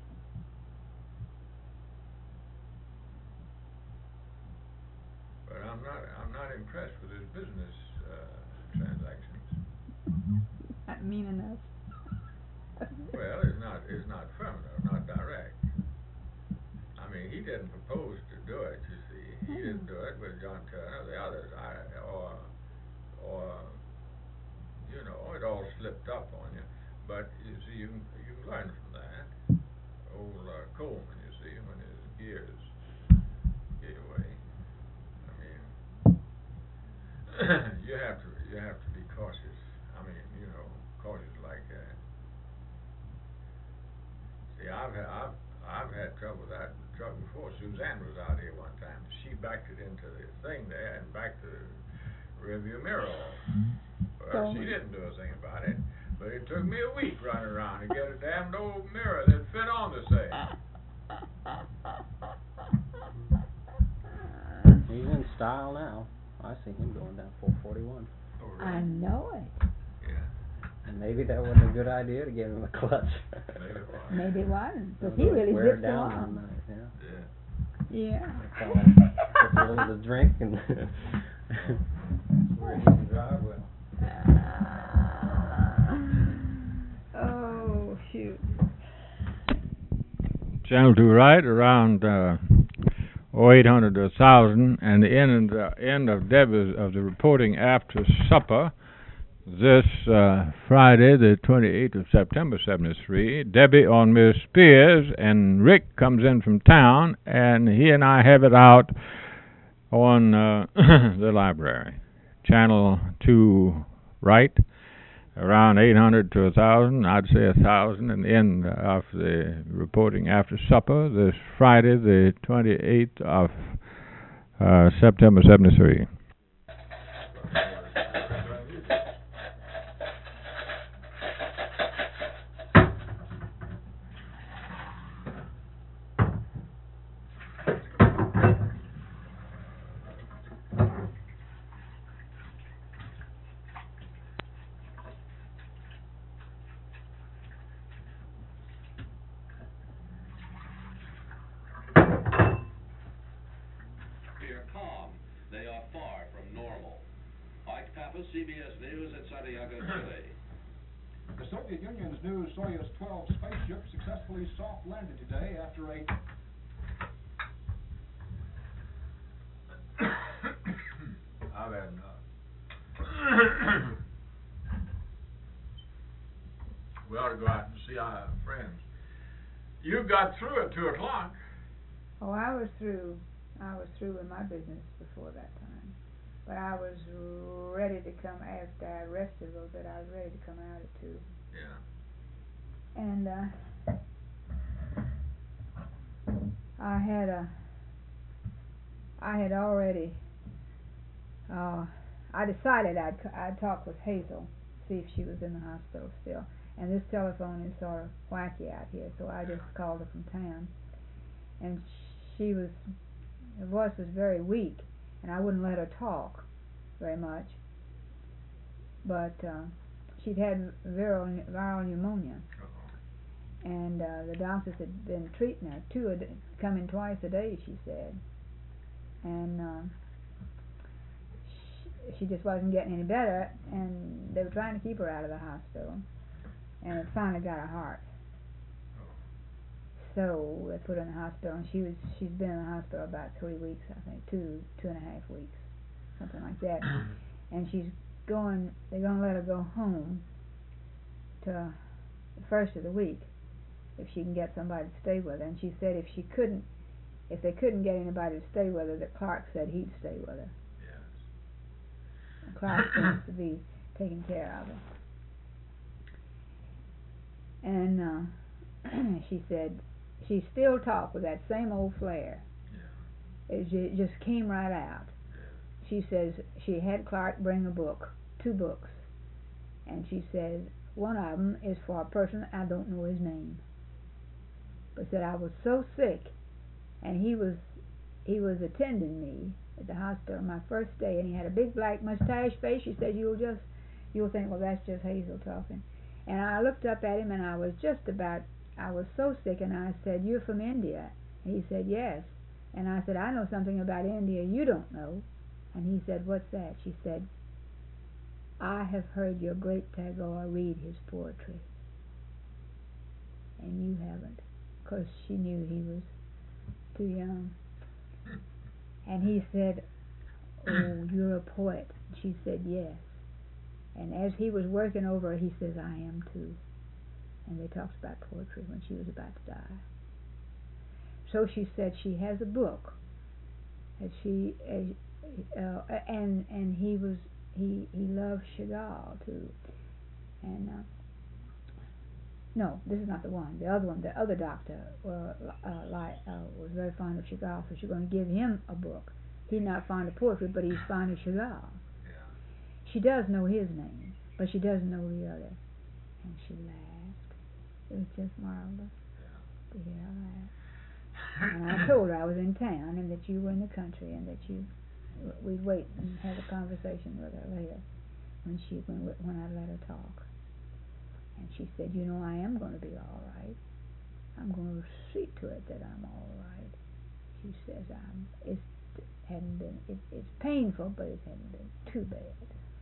But I'm not, I'm not impressed with his business, uh, transactions. Not mean enough. Well, it's not, it's not affirmative, not direct. I mean, he didn't propose to do it, you see. He didn't do it with John Turner, the others, I, or, or, you know, it all slipped up on you. But, you see, you can, you can learn from that. Old, uh, Coleman, you see, when his gears gave away. I mean, you have to, you have to be cautious. I mean, you know, cautious like that. See, I've had, I've, I've had trouble with that, trouble before. Suzanne was out here one time. She backed it into the thing there and backed the rearview mirror off. Well, she didn't do a thing about it, but it took me a week running around to get a damned old mirror that fit on the thing. He's in style now. I see him going down four forty-one. Oh, really? I know it. Yeah. And maybe that wasn't a good idea to give him a clutch. Maybe it was. Maybe it wasn't, but It'll he really wear zips down along. one night, yeah. Yeah. Yeah. That's all. Just a little to drink and. Where he can drive well. Oh, shoot. Channel two right around uh, oh eight hundred to a thousand, and the end of the end of Debbie's of the reporting after supper this uh, Friday, the twenty-eighth of September, seventy-three. Debbie on Miss Spears, and Rick comes in from town, and he and I have it out on uh, the library. Channel two right. Around eight hundred to a thousand, I'd say a thousand, and the end of the reporting after supper this Friday, the twenty-eighth of uh, September, seventy-three. They are far from normal. Mike Pappas, C B S News at Santiago, Chile. The Soviet Union's new Soyuz twelve spaceship successfully soft landed today after a I've had enough. We ought to go out and see our friends. You got through at two o'clock. Oh, I was through. I was through with my business before that time. But I was ready to come after I rested a little bit. I was ready to come out at two. Yeah. And uh, I had a. I had already. Uh, I decided I'd I'd talk with Hazel, see if she was in the hospital still. And this telephone is sort of wacky out here, so I just called her from town. And she was. Her voice was very weak, and I wouldn't let her talk very much. But uh, she'd had viral viral pneumonia, Uh-oh. and uh, the doctors had been treating her. Two a day, coming twice a day, she said, and uh, she, she just wasn't getting any better. And they were trying to keep her out of the hospital, and it finally got her heart. so they put her in the hospital, and she was she's been in the hospital about three weeks, I think, two two and a half weeks, something like that. And she's going. They're going to let her go home to the first of the week if she can get somebody to stay with her. And she said if she couldn't, if they couldn't get anybody to stay with her, that Clark said he'd stay with her. Yes. And Clark seems to be taking care of her. And uh, she said she still talked with that same old flair. Yeah. It, ju- it just came right out. Yeah. She says she had Clark bring a book, two books, and she says one of them is for a person I don't know his name, but said I was so sick, and he was he was attending me at the hospital my first day, and he had a big black mustache face. She said you'll just you'll think, well, that's just Hazel talking. And I looked up at him, and I was just about I was so sick, and I said, you're from India? And he said, yes. And I said, I know something about India you don't know. And he said, what's that? She said, I have heard your great Tagore read his poetry, and you haven't, because she knew he was too young. And he said, oh, you're a poet. She said, yes. And as he was working over her, he says, I am too. And they talked about poetry when she was about to die. So she said she has a book, as she, as, uh, and and he was he he loved Chagall too, and uh, no, this is not the one. The other one, the other doctor, uh, uh, like, uh, was very fond of Chagall, so she's going to give him a book. He's not fond of poetry, but he's fond of Chagall. Yeah. She does know his name, but she doesn't know the other, and she laughed. It was just marvelous Yeah. to hear her laugh. And I told her I was in town and that you were in the country and that you we'd wait and have a conversation with her later when she when when I let her talk. And she said, you know, I am going to be all right. I'm going to see to it that I'm all right. She says I'm it hadn't been it, it's painful, but it hadn't been too bad.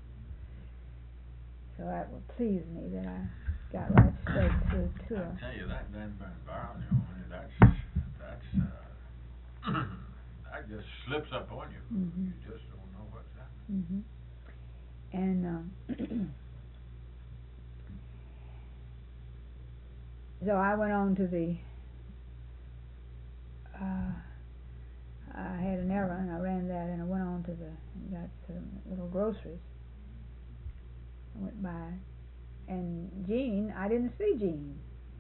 So that will please me that I got right straight through to her. I tell you, that that environment, you know, that's that's uh, that just slips up on you. Mm-hmm. You just don't know what's happening. Mm-hmm. And um, so I went on to the. Uh, I had an errand. I ran that, and I went on to the got some little groceries. I went by, and Jean, I didn't see Jean.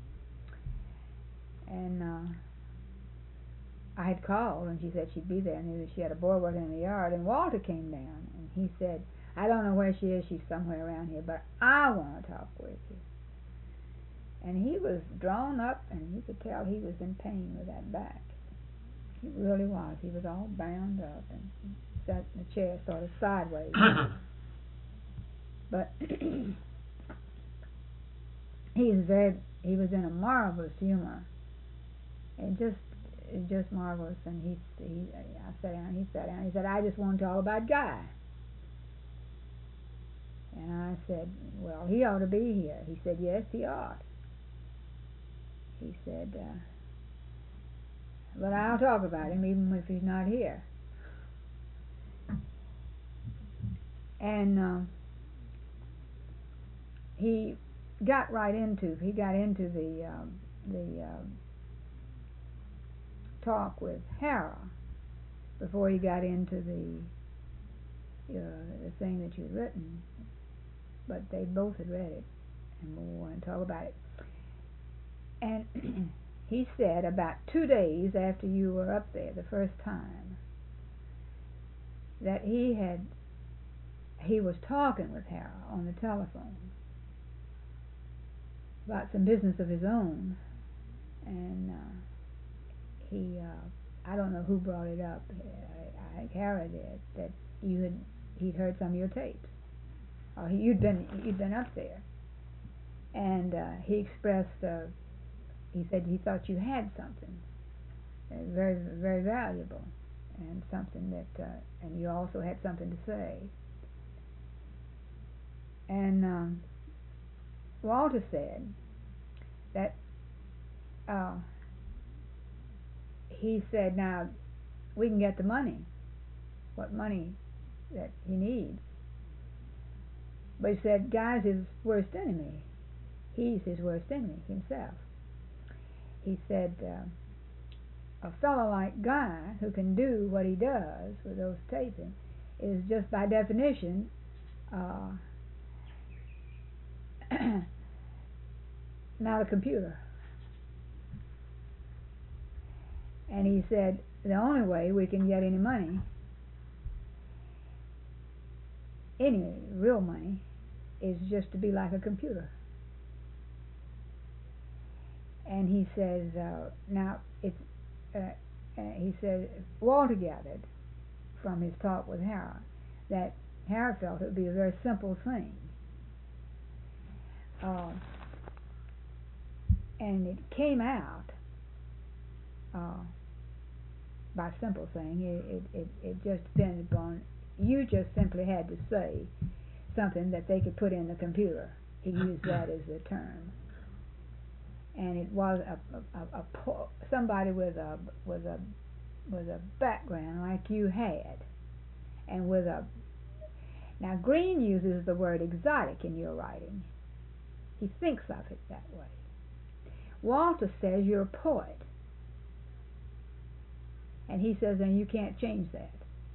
And uh, I had called, and she said she'd be there, and she had a boy working in the yard. And Walter came down, and he said, I don't know where she is. She's somewhere around here, but I want to talk with you. And he was drawn up, and you could tell he was in pain with that back. He really was. He was all bound up and sat in the chair sort of sideways. But he's very, he was in a marvelous humor. And just, just marvelous. And he, he, I sat down, he sat down, he said, I just want to talk about Guy. And I said, well, he ought to be here. He said, yes, he ought. He said, uh, but I'll talk about him even if he's not here. And uh, he got right into he got into the um, the um, talk with Hara before he got into the uh, the thing that you'd written. But they both had read it, and we wanted to talk about it. And he said about two days after you were up there the first time that he had he was talking with Hara on the telephone about some business of his own, and uh, he uh, I don't know who brought it up. I, I think Hara did, that you had he'd heard some of your tapes, or he, you'd been you'd been up there, and uh, he expressed. Uh, He said he thought you had something uh, very, very valuable, and something that, uh, and you also had something to say. And um, Walter said that uh, he said, now, we can get the money, what money that he needs. But he said, Guy's his worst enemy. He's his worst enemy himself. He said, uh, a fellow like Guy, who can do what he does with those taping, is just by definition uh, not a computer. And he said, the only way we can get any money, any real money, is just to be like a computer. And he says, uh, now, it's, uh, uh, he said, Walter gathered from his talk with Hara that Hara felt it would be a very simple thing. Uh, and it came out, uh, by simple thing, it, it, it just depended upon, you just simply had to say something that they could put in the computer. He used that as the term. And it was a, a, a, a po somebody with a with a with a background like you had, and with a. Now Green uses the word exotic in your writing. He thinks of it that way. Walter says you're a poet, and he says, and you can't change that.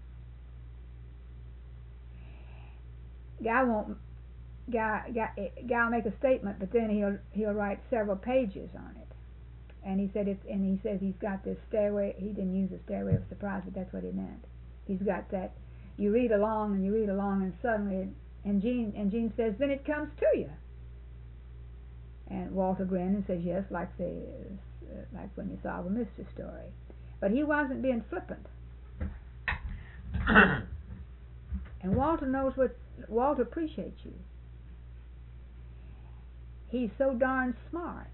Guy won't. Guy, guy, guy will make a statement, but then he'll he'll write several pages on it. And he said it's and he says he's got this stairway. He didn't use the stairway of surprise, but that's what he meant. He's got that. You read along and you read along, and suddenly, it, and Jean and Jean says, then it comes to you. And Walter grinned and says, yes, like the uh, like when you solve a mystery story. But he wasn't being flippant. And Walter knows what Walter appreciates you. He's so darn smart,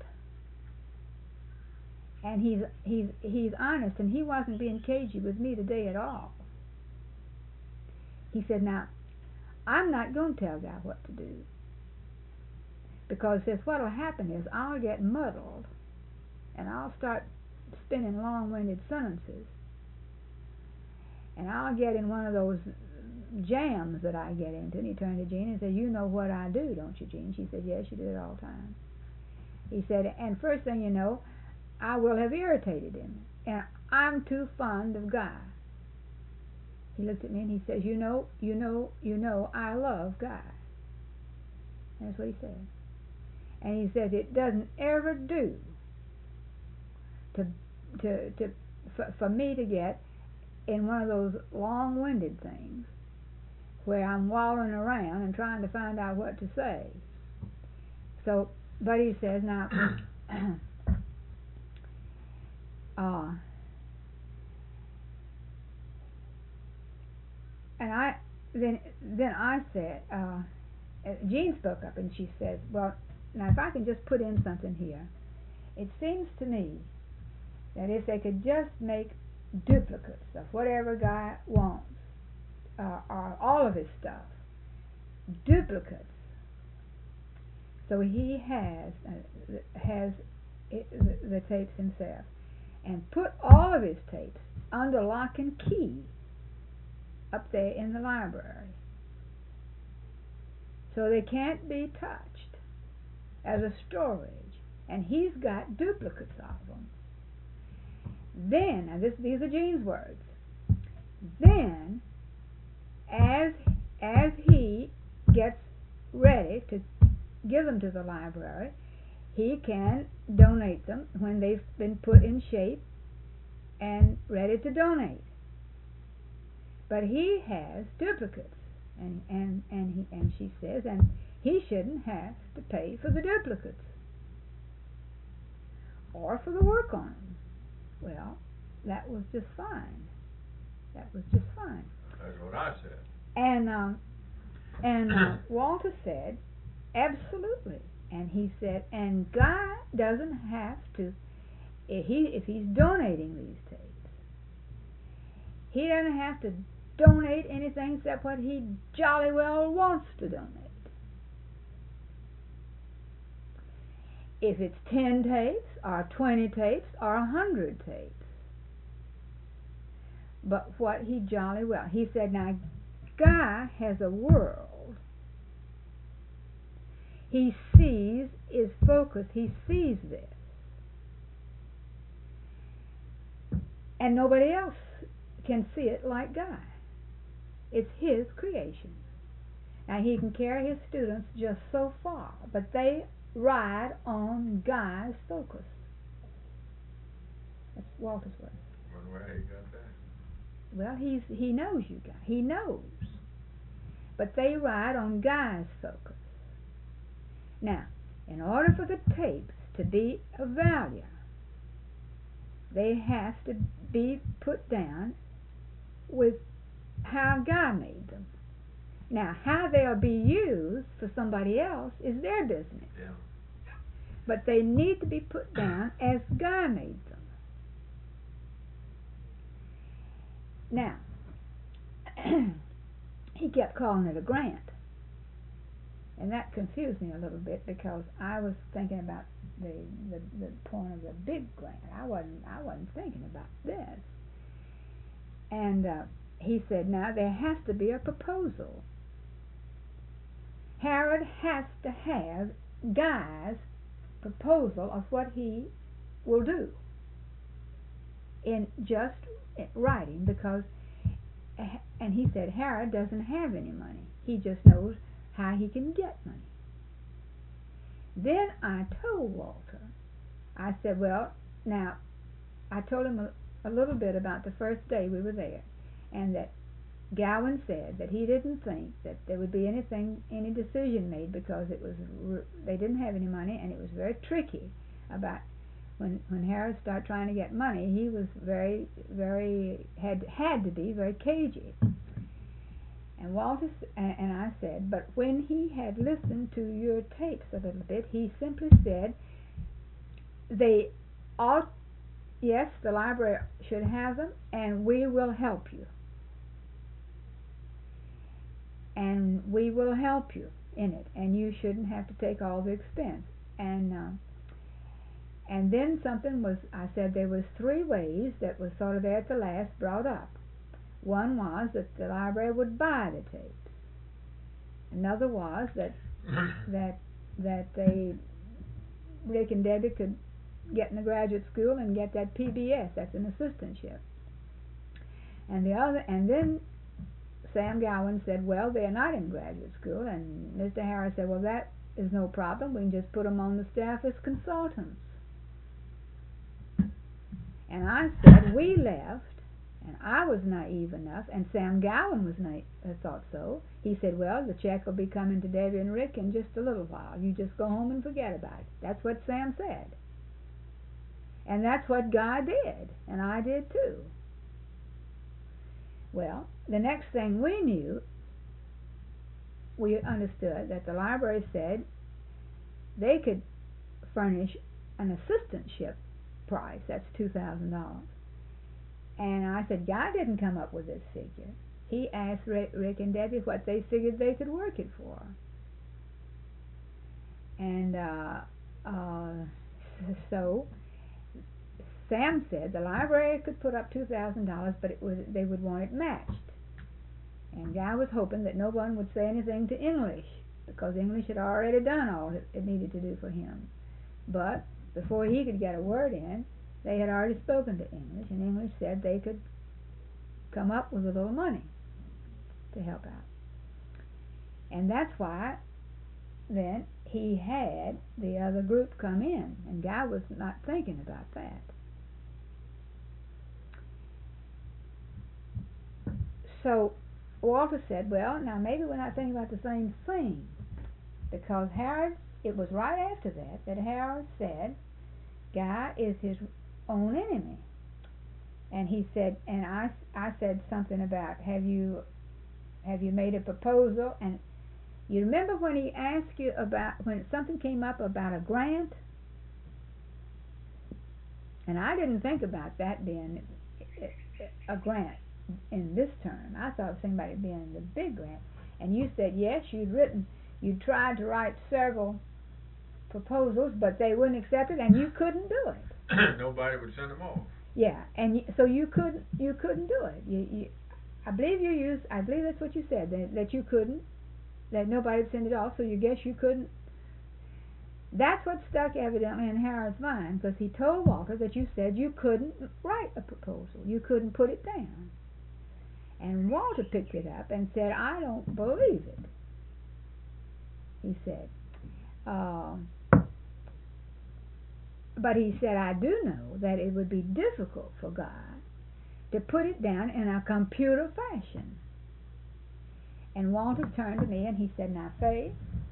and he's he's he's honest, and he wasn't being cagey with me today at all. He said, now, I'm not going to tell Guy what to do, because says what'll happen is I'll get muddled, and I'll start spinning long-winded sentences, and I'll get in one of those jams that I get into. And he turned to Jean and said, you know what I do, don't you, Jean? She said, yes, you do it all the time. He said, and first thing you know, I will have irritated him, and I'm too fond of Guy. He looked at me and he says, you know, you know, you know, I love Guy. That's what he said. And he said, it doesn't ever do to to to for, for me to get in one of those long-winded things where I'm wallowing around and trying to find out what to say. So, but he says, now, uh, and I, then, then I said, uh, Jean spoke up and she said, well, now if I can just put in something here, it seems to me that if they could just make duplicates of whatever Guy wants, Uh, or all of his stuff, duplicates. So he has uh, has it, the, the tapes himself, and put all of his tapes under lock and key up there in the library, so they can't be touched as a storage. And he's got duplicates of them. Then, and this, these are Jean's words. Then, as as he gets ready to give them to the library, he can donate them when they've been put in shape and ready to donate. But he has duplicates, and and and he and she says, and he shouldn't have to pay for the duplicates or for the work on them. Well, that was just fine. That was just fine. That's what I said. And um, and uh, Walter said, absolutely. And he said, and Guy doesn't have to, if he if he's donating these tapes, he doesn't have to donate anything except what he jolly well wants to donate. If it's ten tapes, or twenty tapes, or a hundred tapes, but what he jolly well. He said, now, Guy has a world. He sees, is focused, he sees this. And nobody else can see it like Guy. It's his creation. Now, he can carry his students just so far, but they ride on Guy's focus. That's Walter's word. Wonder where he got that. Well, he's he knows you Guy. He knows. But they ride on Guy's focus. Now, in order for the tapes to be of value, they have to be put down with how Guy made them. Now, how they'll be used for somebody else is their business. Yeah. But they need to be put down as Guy made them. Now, he kept calling it a grant. And that confused me a little bit because I was thinking about the, the, the point of the big grant. I wasn't I wasn't thinking about this. And uh, he said, now there has to be a proposal. Herod has to have Guy's proposal of what he will do in just writing, because, and he said Herod doesn't have any money. He just knows how he can get money. Then I told Walter, I said, well, now, I told him a, a little bit about the first day we were there, and that Gowan said that he didn't think that there would be anything, any decision made, because it was they didn't have any money, and it was very tricky about when when Herod started trying to get money. He was very, very had had to be very cagey. And Walter and, and I said, but when he had listened to your tapes a little bit, he simply said, they ought, yes, the library should have them, and we will help you. And we will help you in it, and you shouldn't have to take all the expense. And uh, and then something was, I said there was three ways that was sort of there at the last brought up. One was that the library would buy the tapes. Another was that that that they Rick and Debbie could get in the graduate school and get that P B S, that's an assistantship. And the other, and then Sam Gowan said, well, they're not in graduate school, and Mister Harris said, well, that is no problem. We can just put them on the staff as consultants. And I said, we left, and I was naive enough, and Sam Gowan was na- uh, thought so. He said, well, the check will be coming to Debbie and Rick in just a little while. You just go home and forget about it. That's what Sam said. And that's what Guy did, and I did too. Well, the next thing we knew, we understood that the library said they could furnish an assistantship price, that's two thousand dollars. And I said, Guy didn't come up with this figure. He asked Rick, Rick and Debbie what they figured they could work it for. And uh, uh, so Sam said the library could put up two thousand dollars, but it was, they would want it matched. And Guy was hoping that no one would say anything to English, because English had already done all it, it needed to do for him. But before he could get a word in, they had already spoken to English, and English said they could come up with a little money to help out. And that's why then he had the other group come in, and Guy was not thinking about that. So Walter said, well, now maybe we're not thinking about the same thing, because Harrod, it was right after that that Harrod said Guy is his own enemy. And he said, and I, I said something about, have you have you made a proposal? And you remember when he asked you about, when something came up about a grant? And I didn't think about that being a grant in this term. I thought of somebody being the big grant. And you said, yes, you'd written, you'd tried to write several proposals, but they wouldn't accept it, and you couldn't do it. Nobody would send them off. Yeah, and y- so you couldn't you couldn't do it. You, you I believe you used I believe that's what you said that that you couldn't that nobody would send it off. So you guess you couldn't. That's what stuck evidently in Howard's mind, because he told Walter that you said you couldn't write a proposal, you couldn't put it down. And Walter picked it up and said, "I don't believe it." He said, um, but he said, "I do know that it would be difficult for God to put it down in a computer fashion." And Walter turned to me and he said, "Now, Faith,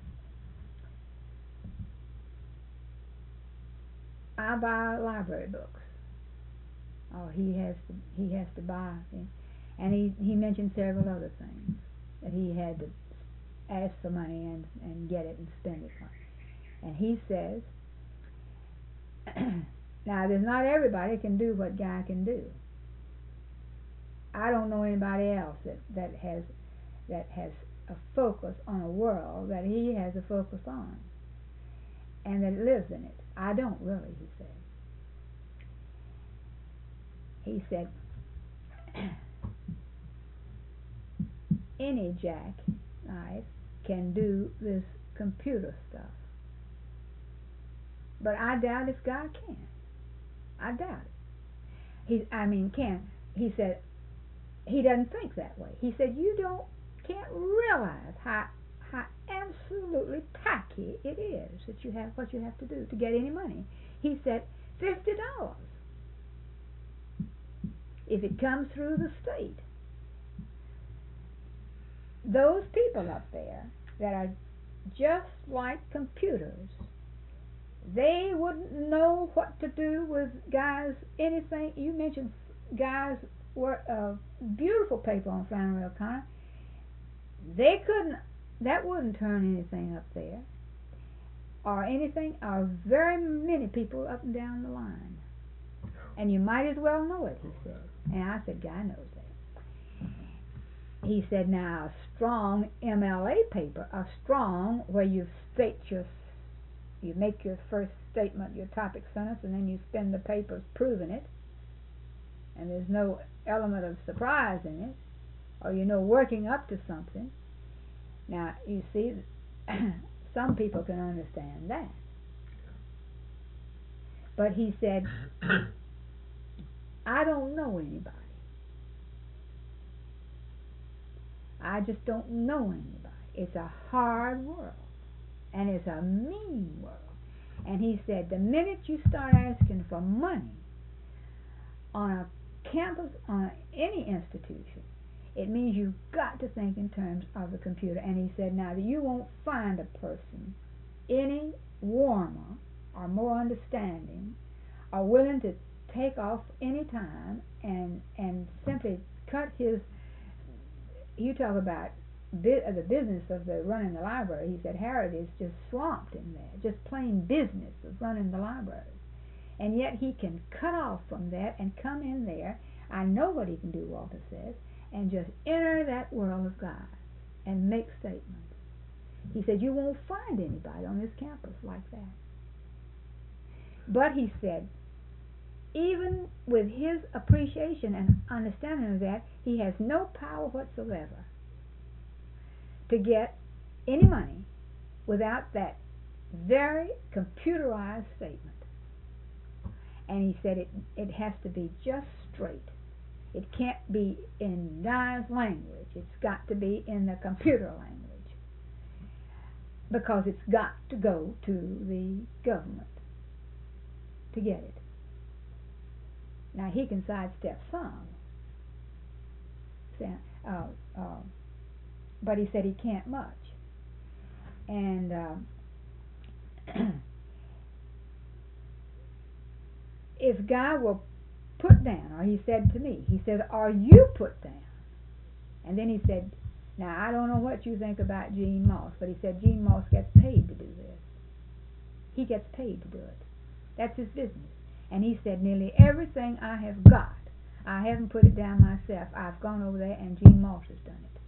I buy library books." Oh, he has to he has to buy, and he he mentioned several other things that he had to ask for money and and get it and spend it on. And he says, now there's not everybody can do what Guy can do. I don't know anybody else that that has that has a focus on a world that he has a focus on, and that lives in it. I don't really, he said. He said, any jackknife can do this computer stuff, but I doubt if God can. I doubt it. He, I mean, can. He said, he doesn't think that way. He said, you don't, can't realize how how absolutely tacky it is that you have what you have to do to get any money. He said, fifty dollars if it comes through the state. Those people up there that are just like computers, they wouldn't know what to do with Guy's anything. You mentioned Guy's work, uh, beautiful paper on Flannery O'Connor. They couldn't. That wouldn't turn anything up there, or anything, or very many people up and down the line. And you might as well know it, he said. And I said, Guy knows that. He said, now a strong M L A paper, a strong where you state your, you make your first statement, your topic sentence, and then you spend the papers proving it, and there's no element of surprise in it, or you know, working up to something. Now, you see, some people can understand that. But he said, I don't know anybody. I just don't know anybody. It's a hard world, and it's a mean world. And he said, the minute you start asking for money on a campus, on any institution, it means you've got to think in terms of the computer. And he said, now you won't find a person any warmer or more understanding or willing to take off any time and and simply cut his, you talk about bit of the business of the running the library. He said Harriet is just swamped in there, just plain business of running the library. And yet he can cut off from that and come in there. I know what he can do, Walter says, and just enter that world of God and make statements. He said, you won't find anybody on this campus like that. But he said, even with his appreciation and understanding of that, he has no power whatsoever to get any money without that very computerized statement. And he said it, it has to be just straight. It can't be in Guy's language. It's got to be in the computer language, because it's got to go to the government to get it. Now, he can sidestep some, uh, uh, but he said he can't much. And um, if Guy will put down, or he said to me, he said, are you put down? And then he said, now, I don't know what you think about Gene Moss, but he said Gene Moss gets paid to do this. He gets paid to do it. That's his business. And he said, nearly everything I have got, I haven't put it down myself. I've gone over there and Gene Moss has done it.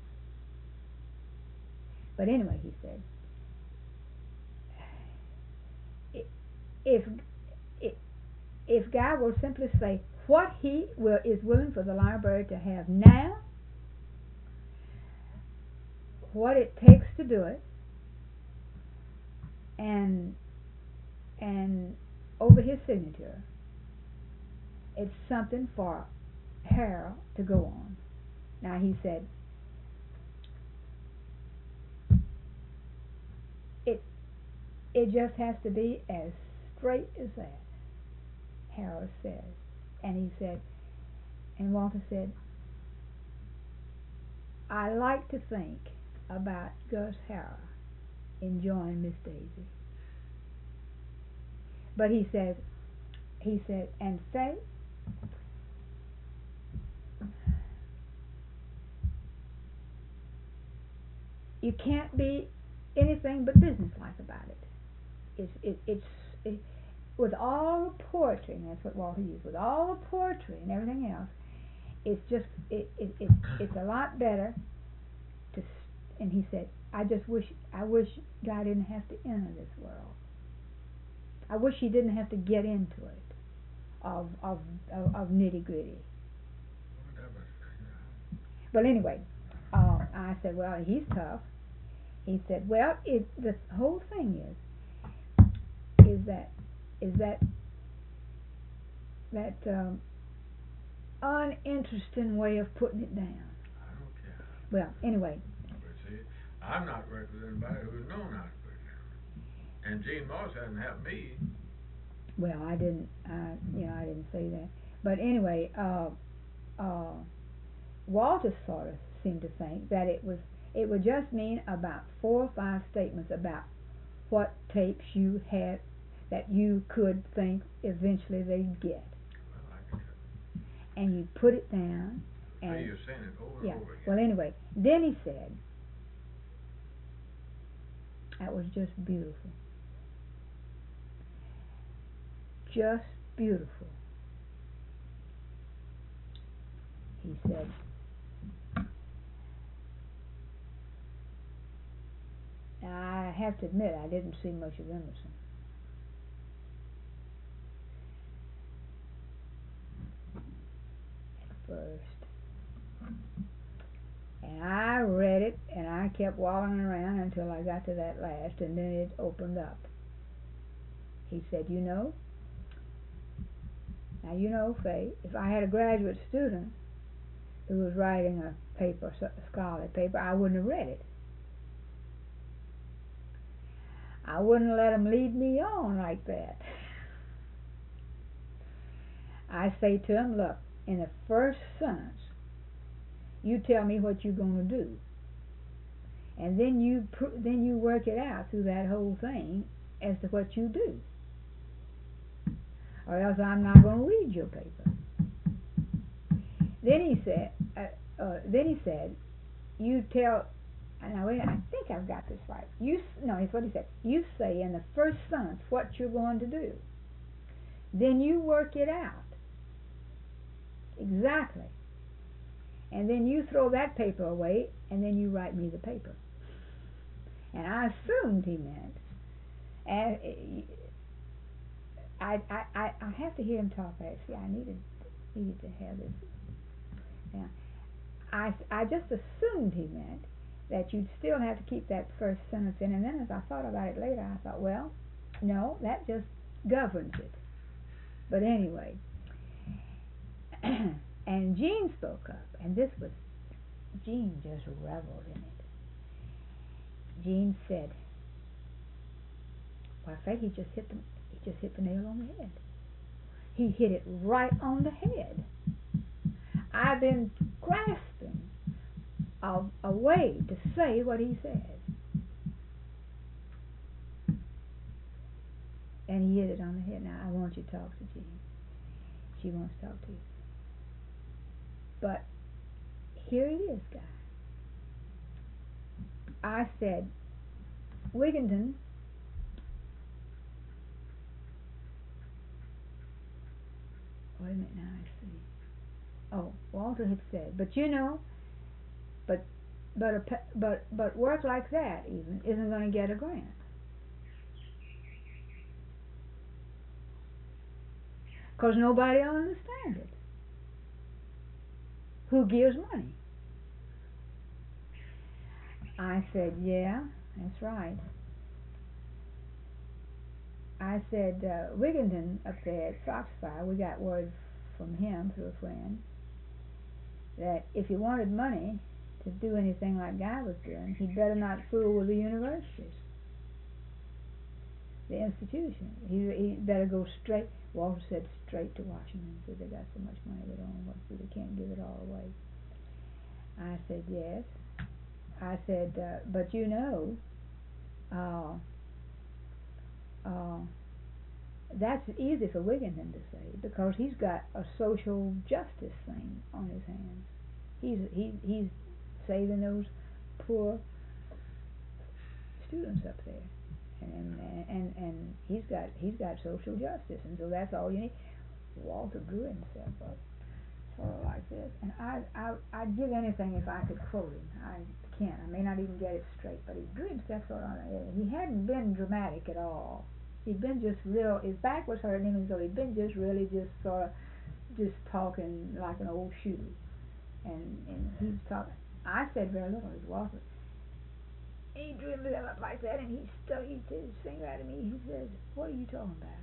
But anyway, he said, if, if if God will simply say what He will is willing for the library to have now, what it takes to do it, and and over his signature, it's something for Harold to go on. Now he said, it it just has to be as straight as that, Harold said. And he said, and Walter said, I like to think about Gus Harrell enjoying Miss Daisy. But he said, he said, and Faye, you can't be anything but businesslike about it. It's it, it's it, with all the poetry, and that's what Walter used, with all the poetry and everything else, it's just it it, it it's a lot better to. And he said, I just wish I wish God didn't have to enter this world. I wish he didn't have to get into it of of of, of nitty gritty. But anyway, uh, I said, well, he's tough. He said, well, it, the whole thing is, is that, is that, that um, uninteresting way of putting it down. I don't care. Well, anyway. But see, I'm not representing anybody who's known how to put it down. And Gene Moss hasn't helped me. Well, I didn't, uh, you know, I didn't say that. But anyway, uh, uh, Walter sort of seemed to think that it was, it would just mean about four or five statements about what tapes you had that you could think eventually they'd get. Well, I can tell. And you put it down. And so you're saying it over yeah. and over again. Well, anyway, then he said, that was just beautiful. Just beautiful. He said, I have to admit, I didn't see much of Emerson. At first. And I read it, and I kept wallowing around until I got to that last, and then it opened up. He said, you know, now you know, Faye, if I had a graduate student who was writing a paper, a scholarly paper, I wouldn't have read it. I wouldn't let them lead me on like that. I say to them, look, in the first sentence, you tell me what you're going to do, and then you pr then you work it out through that whole thing as to what you do, or else I'm not going to read your paper. Then he said, uh, uh, then he said, you tell. Now, wait, I think I've got this right. You no, it's what he said. You say in the first sentence what you're going to do. Then you work it out. Exactly. And then you throw that paper away, and then you write me the paper. And I assumed he meant, and I, I, I, I have to hear him talk. Actually, I needed, needed to have this. Yeah. I, I just assumed he meant that you'd still have to keep that first sentence in, and then as I thought about it later, I thought, well, no, that just governs it. But anyway, and Gene spoke up, and this was, Gene just reveled in it. Gene said, well, Faye, he just hit the, he just hit the nail on the head. He hit it right on the head. I've been grasping A, a way to say what he said, and he hit it on the head. Now I want you to talk to Jean. She wants to talk to you. But here it is, guys. I said, Wigginton, wait a minute, now I see. Oh, Walter had said, but you know, But but a, but but work like that even isn't going to get a grant. 'cause nobody will understand it. Who gives money? I said, yeah, that's right. I said, uh, Wigginton up there at Foxfire, we got word from him through a friend that if you wanted money to do anything like Guy was doing, he'd better not fool with the universities, the institution. He he better go straight. Walter said straight to Washington. He said they got so much money they don't know what to do. They can't give it all away. I said yes. I said, uh, but you know, uh, uh, that's easy for Wigginton to say because he's got a social justice thing on his hands. He's he he's saving those poor students up there, and and and, and he's got he's got social justice, and so that's all you need. Walter drew himself up, sort of like this, and I I I'd give anything if I could quote him. I can't. I may not even get it straight, but he drew himself sort of. He hadn't been dramatic at all. He'd been just real. His back was hurting him, and so he'd been just really just sort of just talking like an old shoe, and and he was talking. I said very little. It was Walter. He drew himself up like that, and he stuck his finger at me. He says, "What are you talking about?"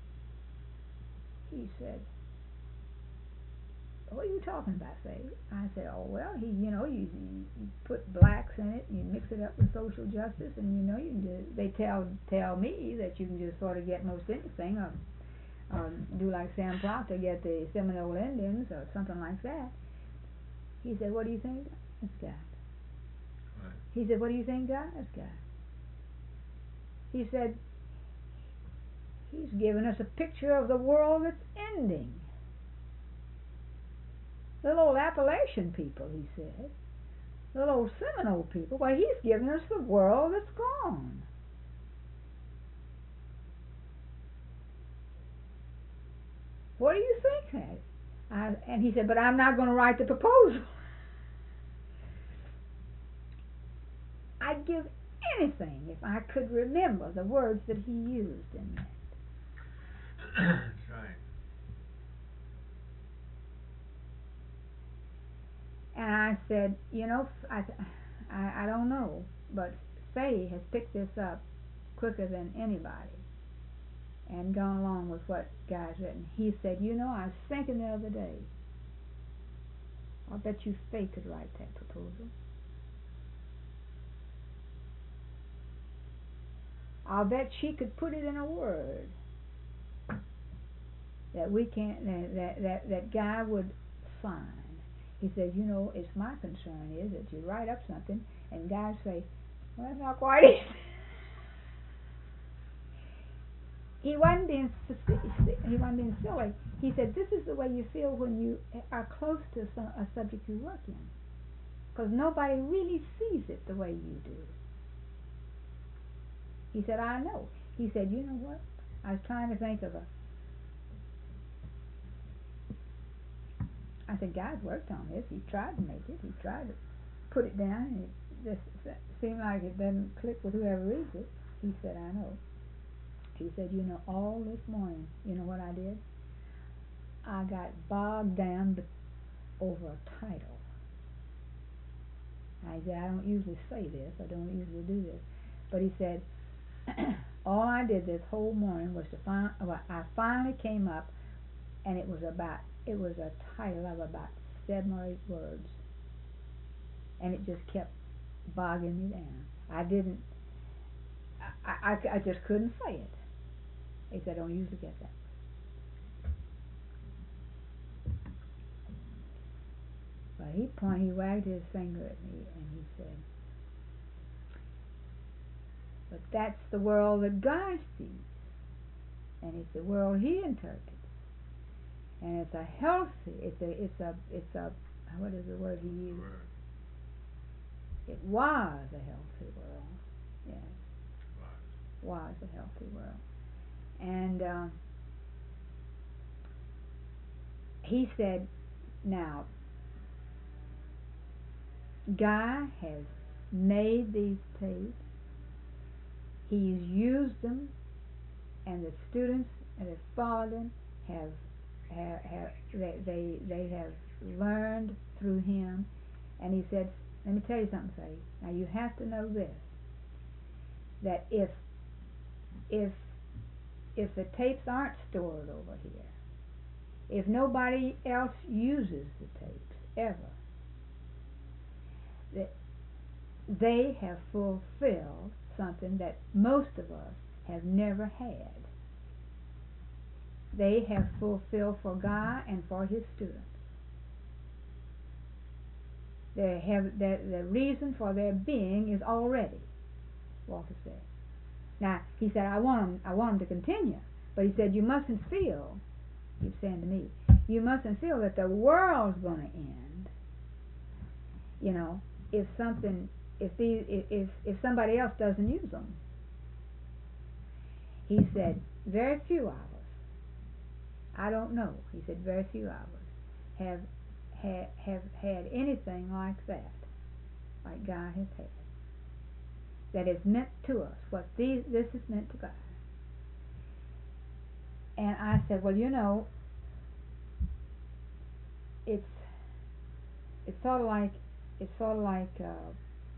He said, "What are you talking about, say?" I said, "Oh well, he, you know, you, you, you put blacks in it, and you mix it up with social justice, and you know, you can just, they tell tell me that you can just sort of get most anything, or, or do like Sam Proctor, get the Seminole Indians or something like that." He said, "What do you think, this guy?" Right. He said, "What do you think, guy, this guy?" He said, "He's giving us a picture of the world that's ending. Little old Appalachian people," he said. "Little old Seminole people. Why, he's giving us the world that's gone." What do you think, that? I, and he said, "But I'm not going to write the proposal." I'd give anything if I could remember the words that he used in that. That's right. And I said, you know, I, I, I don't know, but Faye has picked this up quicker than anybody and gone along with what Guy's written. He said, you know, I was thinking the other day, I'll bet you Faye could write that proposal. I'll bet she could put it in a word that we can't, that, that, that, that Guy would sign. He said, you know, it's my concern is that you write up something and Guy say, well, that's not quite it. He wasn't being he wasn't being silly. He said, this is the way you feel when you are close to some, a subject you work in, because nobody really sees it the way you do. He said, I know. He said, you know what? I was trying to think of a. I said, Guy's worked on this. He tried to make it. He tried to put it down, and it just seemed like it doesn't click with whoever reads it. He said, I know. He said, you know, all this morning, you know what I did? I got bogged down over a title. I said, I don't usually say this. I don't usually do this. But he said, all I did this whole morning was to find, well, I finally came up, and it was about, it was a title of about seven or eight words. And it just kept bogging me down. I didn't, I, I, I just couldn't say it. He said, I don't usually get that. But he pointed, he wagged his finger at me, and he said, but that's the world that Guy sees, and it's the world he interprets, and it's a healthy, it's a, it's a, it's a, what is the word he used? Word. It was a healthy world, yes, Was. was a healthy world, and um, he said, now, Guy has made these tapes. He's used them, and the students that have followed him have have, have they, they they have learned through him, and he said, let me tell you something, Faye. Now you have to know this, that if if if the tapes aren't stored over here, if nobody else uses the tapes ever, that they have fulfilled something that most of us have never had. They have fulfilled for God and for His students. They have the, the reason for their being is already, Walter said. Now he said, I want them, I want them to continue, but he said you mustn't feel. He was saying to me, you mustn't feel that the world's going to end. You know, if something, if these, if if somebody else doesn't use them. He said, very few of us, I don't know, he said, very few of us have, have, have had anything like that, like God has had, that is meant to us, what these, this is meant to God. And I said, well, you know, it's, it's sort of like, it's sort of like, uh,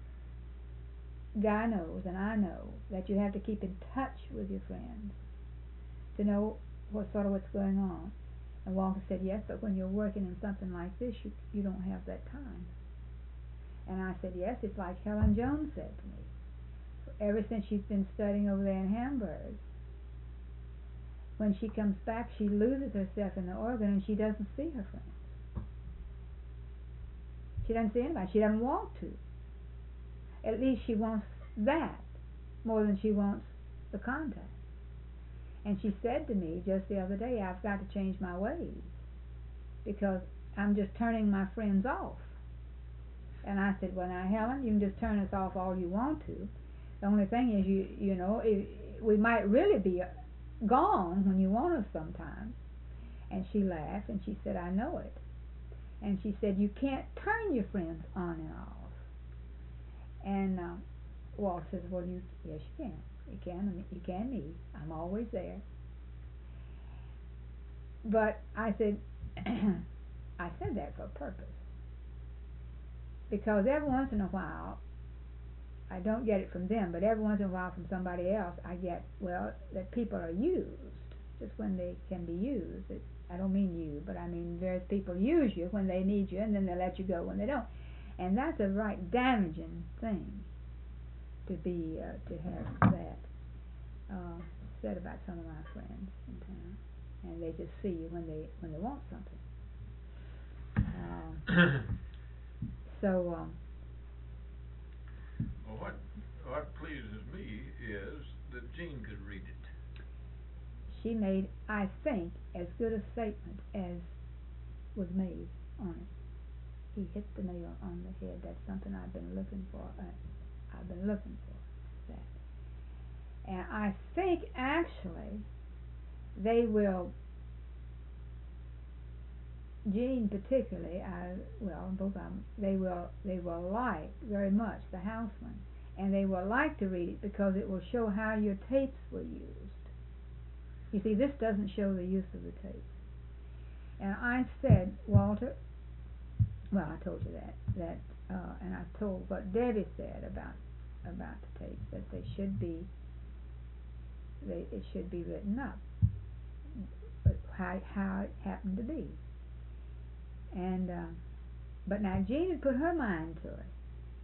God knows, and I know, that you have to keep in touch with your friends to know what sort of what's going on. And Walter said, yes, but when you're working in something like this, you you don't have that time. And I said, yes, it's like Helen Jones said to me. Ever since she's been studying over there in Hamburg, when she comes back, she loses herself in the organ and she doesn't see her friends. She doesn't see anybody. She doesn't want to. At least she wants that more than she wants the contact. And she said to me just the other day, I've got to change my ways because I'm just turning my friends off. And I said, well, now, Helen, you can just turn us off all you want to. The only thing is, you you know, it, we might really be gone when you want us sometimes. And she laughed and she said, I know it. And she said, you can't turn your friends on and off. And uh, Walter says, well, you, yes, you can. You can, you can me. I'm always there. But I said, I said that for a purpose. Because every once in a while, I don't get it from them, but every once in a while from somebody else, I get, well, that people are used, just when they can be used. It, I don't mean you, but I mean various people use you when they need you, and then they let you go when they don't. And that's a right damaging thing to be uh, to have that uh, said about some of my friends in town, and they just see you when they when they want something. Um, so. Um, Well, what what pleases me is that Jean could read it. She made, I think, as good a statement as was made on it. He hit the nail on the head. That's something I've been looking for. Uh, I've been looking for that. And I think actually they will, Jean particularly, I, well, both of them, they will, they will like very much the Houseman. And they will like to read it because it will show how your tapes were used. You see, this doesn't show the use of the tapes. And I said, Walter, well, I told you that, that, uh, and I told what Debbie said about about the tapes, that they should be, they it should be written up, but how how it happened to be. And uh, but now Jean had put her mind to it,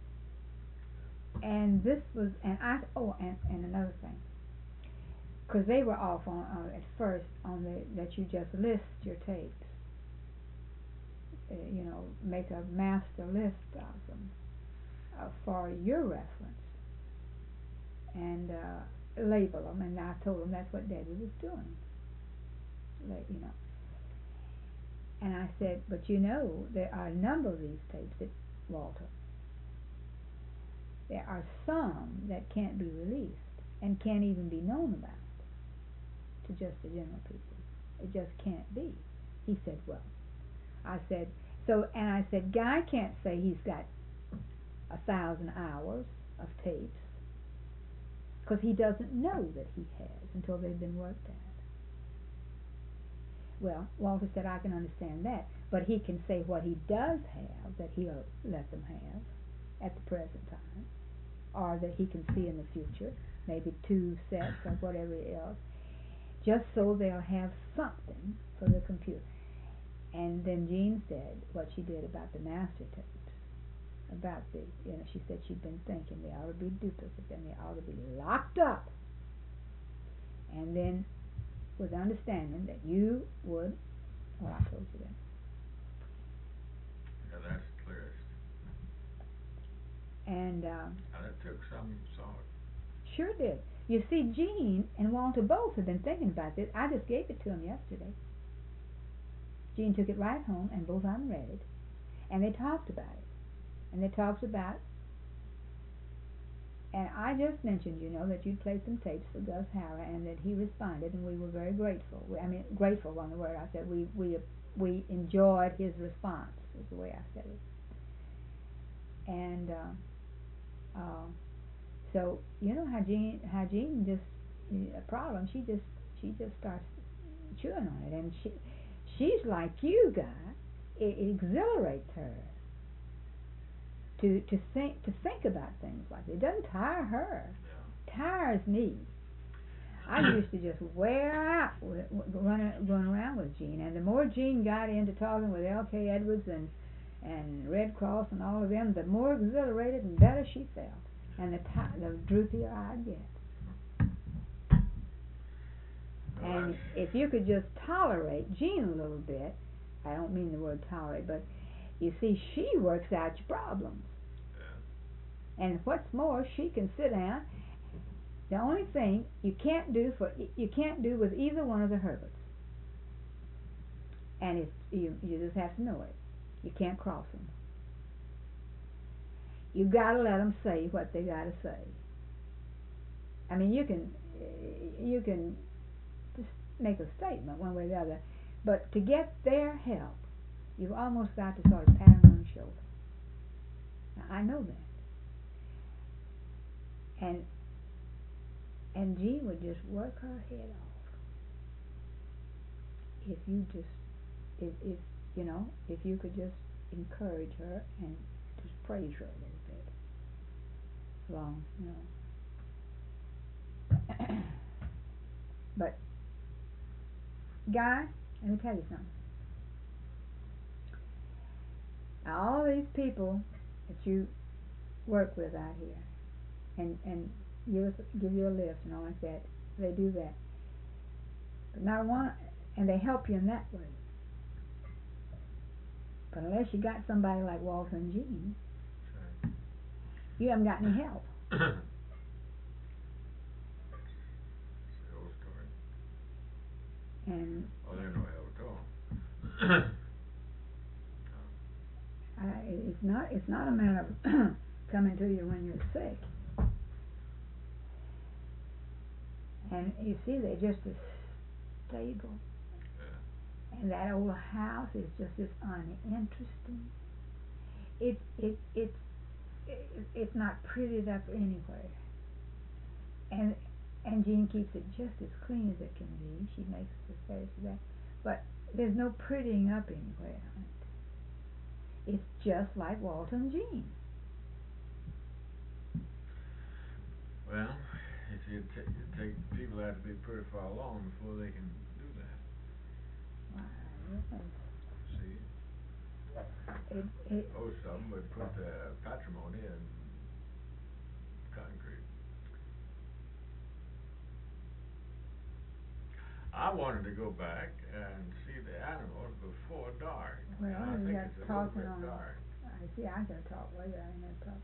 and this was, and I oh, and and another thing, because they were off on uh, at first on the that you just list your tapes. Uh, you know, make a master list of them uh, for your reference and uh, label them. And I told them that's what Debbie was doing. Like, you know. And I said, but you know, there are a number of these tapes that, Walter, there are some that can't be released and can't even be known about to just the general people. It just can't be. He said, well, I said, so, and I said, Guy can't say he's got a thousand hours of tapes, because he doesn't know that he has until they've been worked at. Well, Walter said, I can understand that, but he can say what he does have that he'll let them have at the present time, or that he can see in the future, maybe two sets or whatever else, just so they'll have something for the computer. And then Jean said what she did about the master tapes, about the, you know, she said she'd been thinking they ought to be duplicates and they ought to be locked up. And then with understanding that you would, well, I told you that. Yeah, that's the clearest. And, uh, Now, that took some thought. sure did. You see, Jean and Walter both have been thinking about this. I just gave it to them yesterday. Jean took it right home, and both of them read it. And they talked about it. And they talked about, and I just mentioned, you know, that you'd played some tapes for Gus Hara, and that he responded, and we were very grateful. We, I mean, grateful on the word. I said we we we enjoyed his response, is the way I said it. And uh, uh, so you know how Jean how Jean just a problem. She just she just starts chewing on it, and she she's like you, guy. It, it exhilarates her to to think to think about things like that. It doesn't tire her. Yeah. Tires me. I used to just wear out with, with running going around with Jean, and the more Jean got into talking with L K Edwards and and Red Cross and all of them, the more exhilarated and better she felt, and the ti- the droopier I'd get. Well, And that's- if you could just tolerate Jean a little bit, I don't mean the word tolerate, but you see, she works out your problems. Yeah. And what's more, she can sit down. The only thing you can't do for you can't do with either one of the Herberts, and it's you you just have to know it. You can't cross them. You gotta let them say what they gotta say. I mean, you can you can just make a statement one way or the other, but to get their help, you've almost got to sort of pat them on the shoulder. Now, I know that. And and Jean would just work her head off if you just if, if you know if you could just encourage her and just praise her a little bit. Long, you know. But Guy, let me tell you something. Now, all these people that you work with out here, and and give us give you a list and all like that, they do that. But not one, and they help you in that way. But unless you got somebody like Walter and Jean, Sure. you haven't got any help. That's the old story. And Oh, they're no help at all. I, it's not it's not a matter of coming to you when you're sick. And you see, they're just as stable. Yeah. And that old house is just as uninteresting. It it it's it, it's not prettied up anywhere. And and Jean keeps it just as clean as it can be. She makes the space for that. But there's no prettying up anywhere on it. It's just like Walter and Jean. Well, you see, it, ta- it take people have to be pretty far along before they can do that. Why, yes. See, It it most of them would put the patrimony in concrete. I wanted to go back and see the animals before dark. Well, and I you think got it's a little talking bit on- dark. I see. I'm gonna talk later. I ain't gonna talk.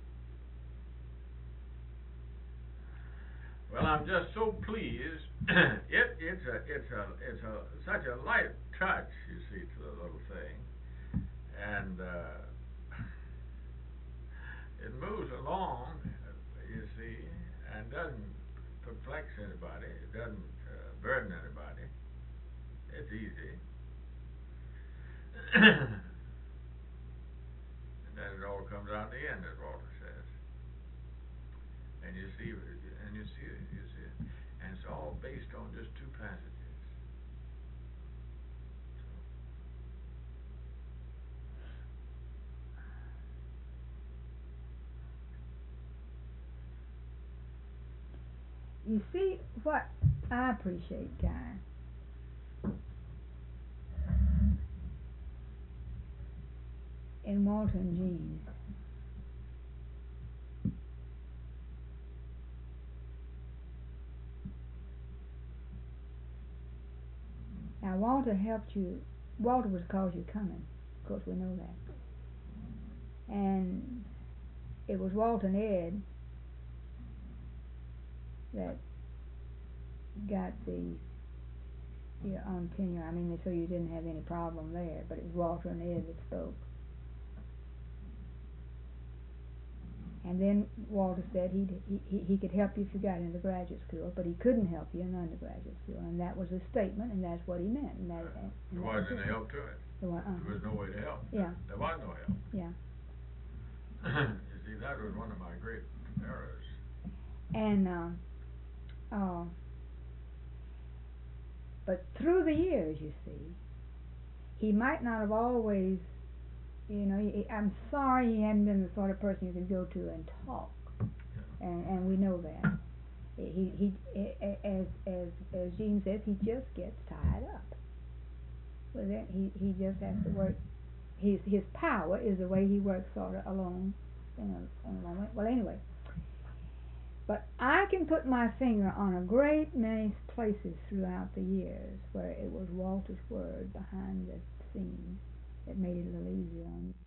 Well, I'm just so pleased. it it's a it's a it's a such a light touch, you see, to the little thing, and uh, it moves along, you see, and doesn't perplex anybody. It doesn't uh, burden anybody. It's easy. And then it all comes out in the end, as Walter says. And you see, and you see it, you see it, and it's all based on just two passages. you see what I appreciate, Guy, in Walter and Jean. Now Walter helped you. Walter was the cause you coming. Of course, we know that. And it was Walter and Ed that got the your on tenure. I mean, so you didn't have any problem there. But it was Walter and Ed that spoke. And then Walter said he'd, he he he could help you if you got into graduate school, but he couldn't help you in undergraduate school, and that was a statement, and that's what he meant. And that, and There that wasn't was any help to it. There, wa- uh, There was no way to help. Yeah. There was no help. yeah. You see, that was one of my great errors. And uh, uh, but through the years, you see, he might not have always. You know, he, I'm sorry he hadn't been the sort of person you could go to and talk, Yeah. and and we know that. He he, he as as as Jean says, he just gets tied up with it. He he just has to work. His his power is the way he works sort of alone, in a, in a moment. Well, anyway, but I can put my finger on a great many places throughout the years where it was Walter's word behind the scene that made it a little easier on you.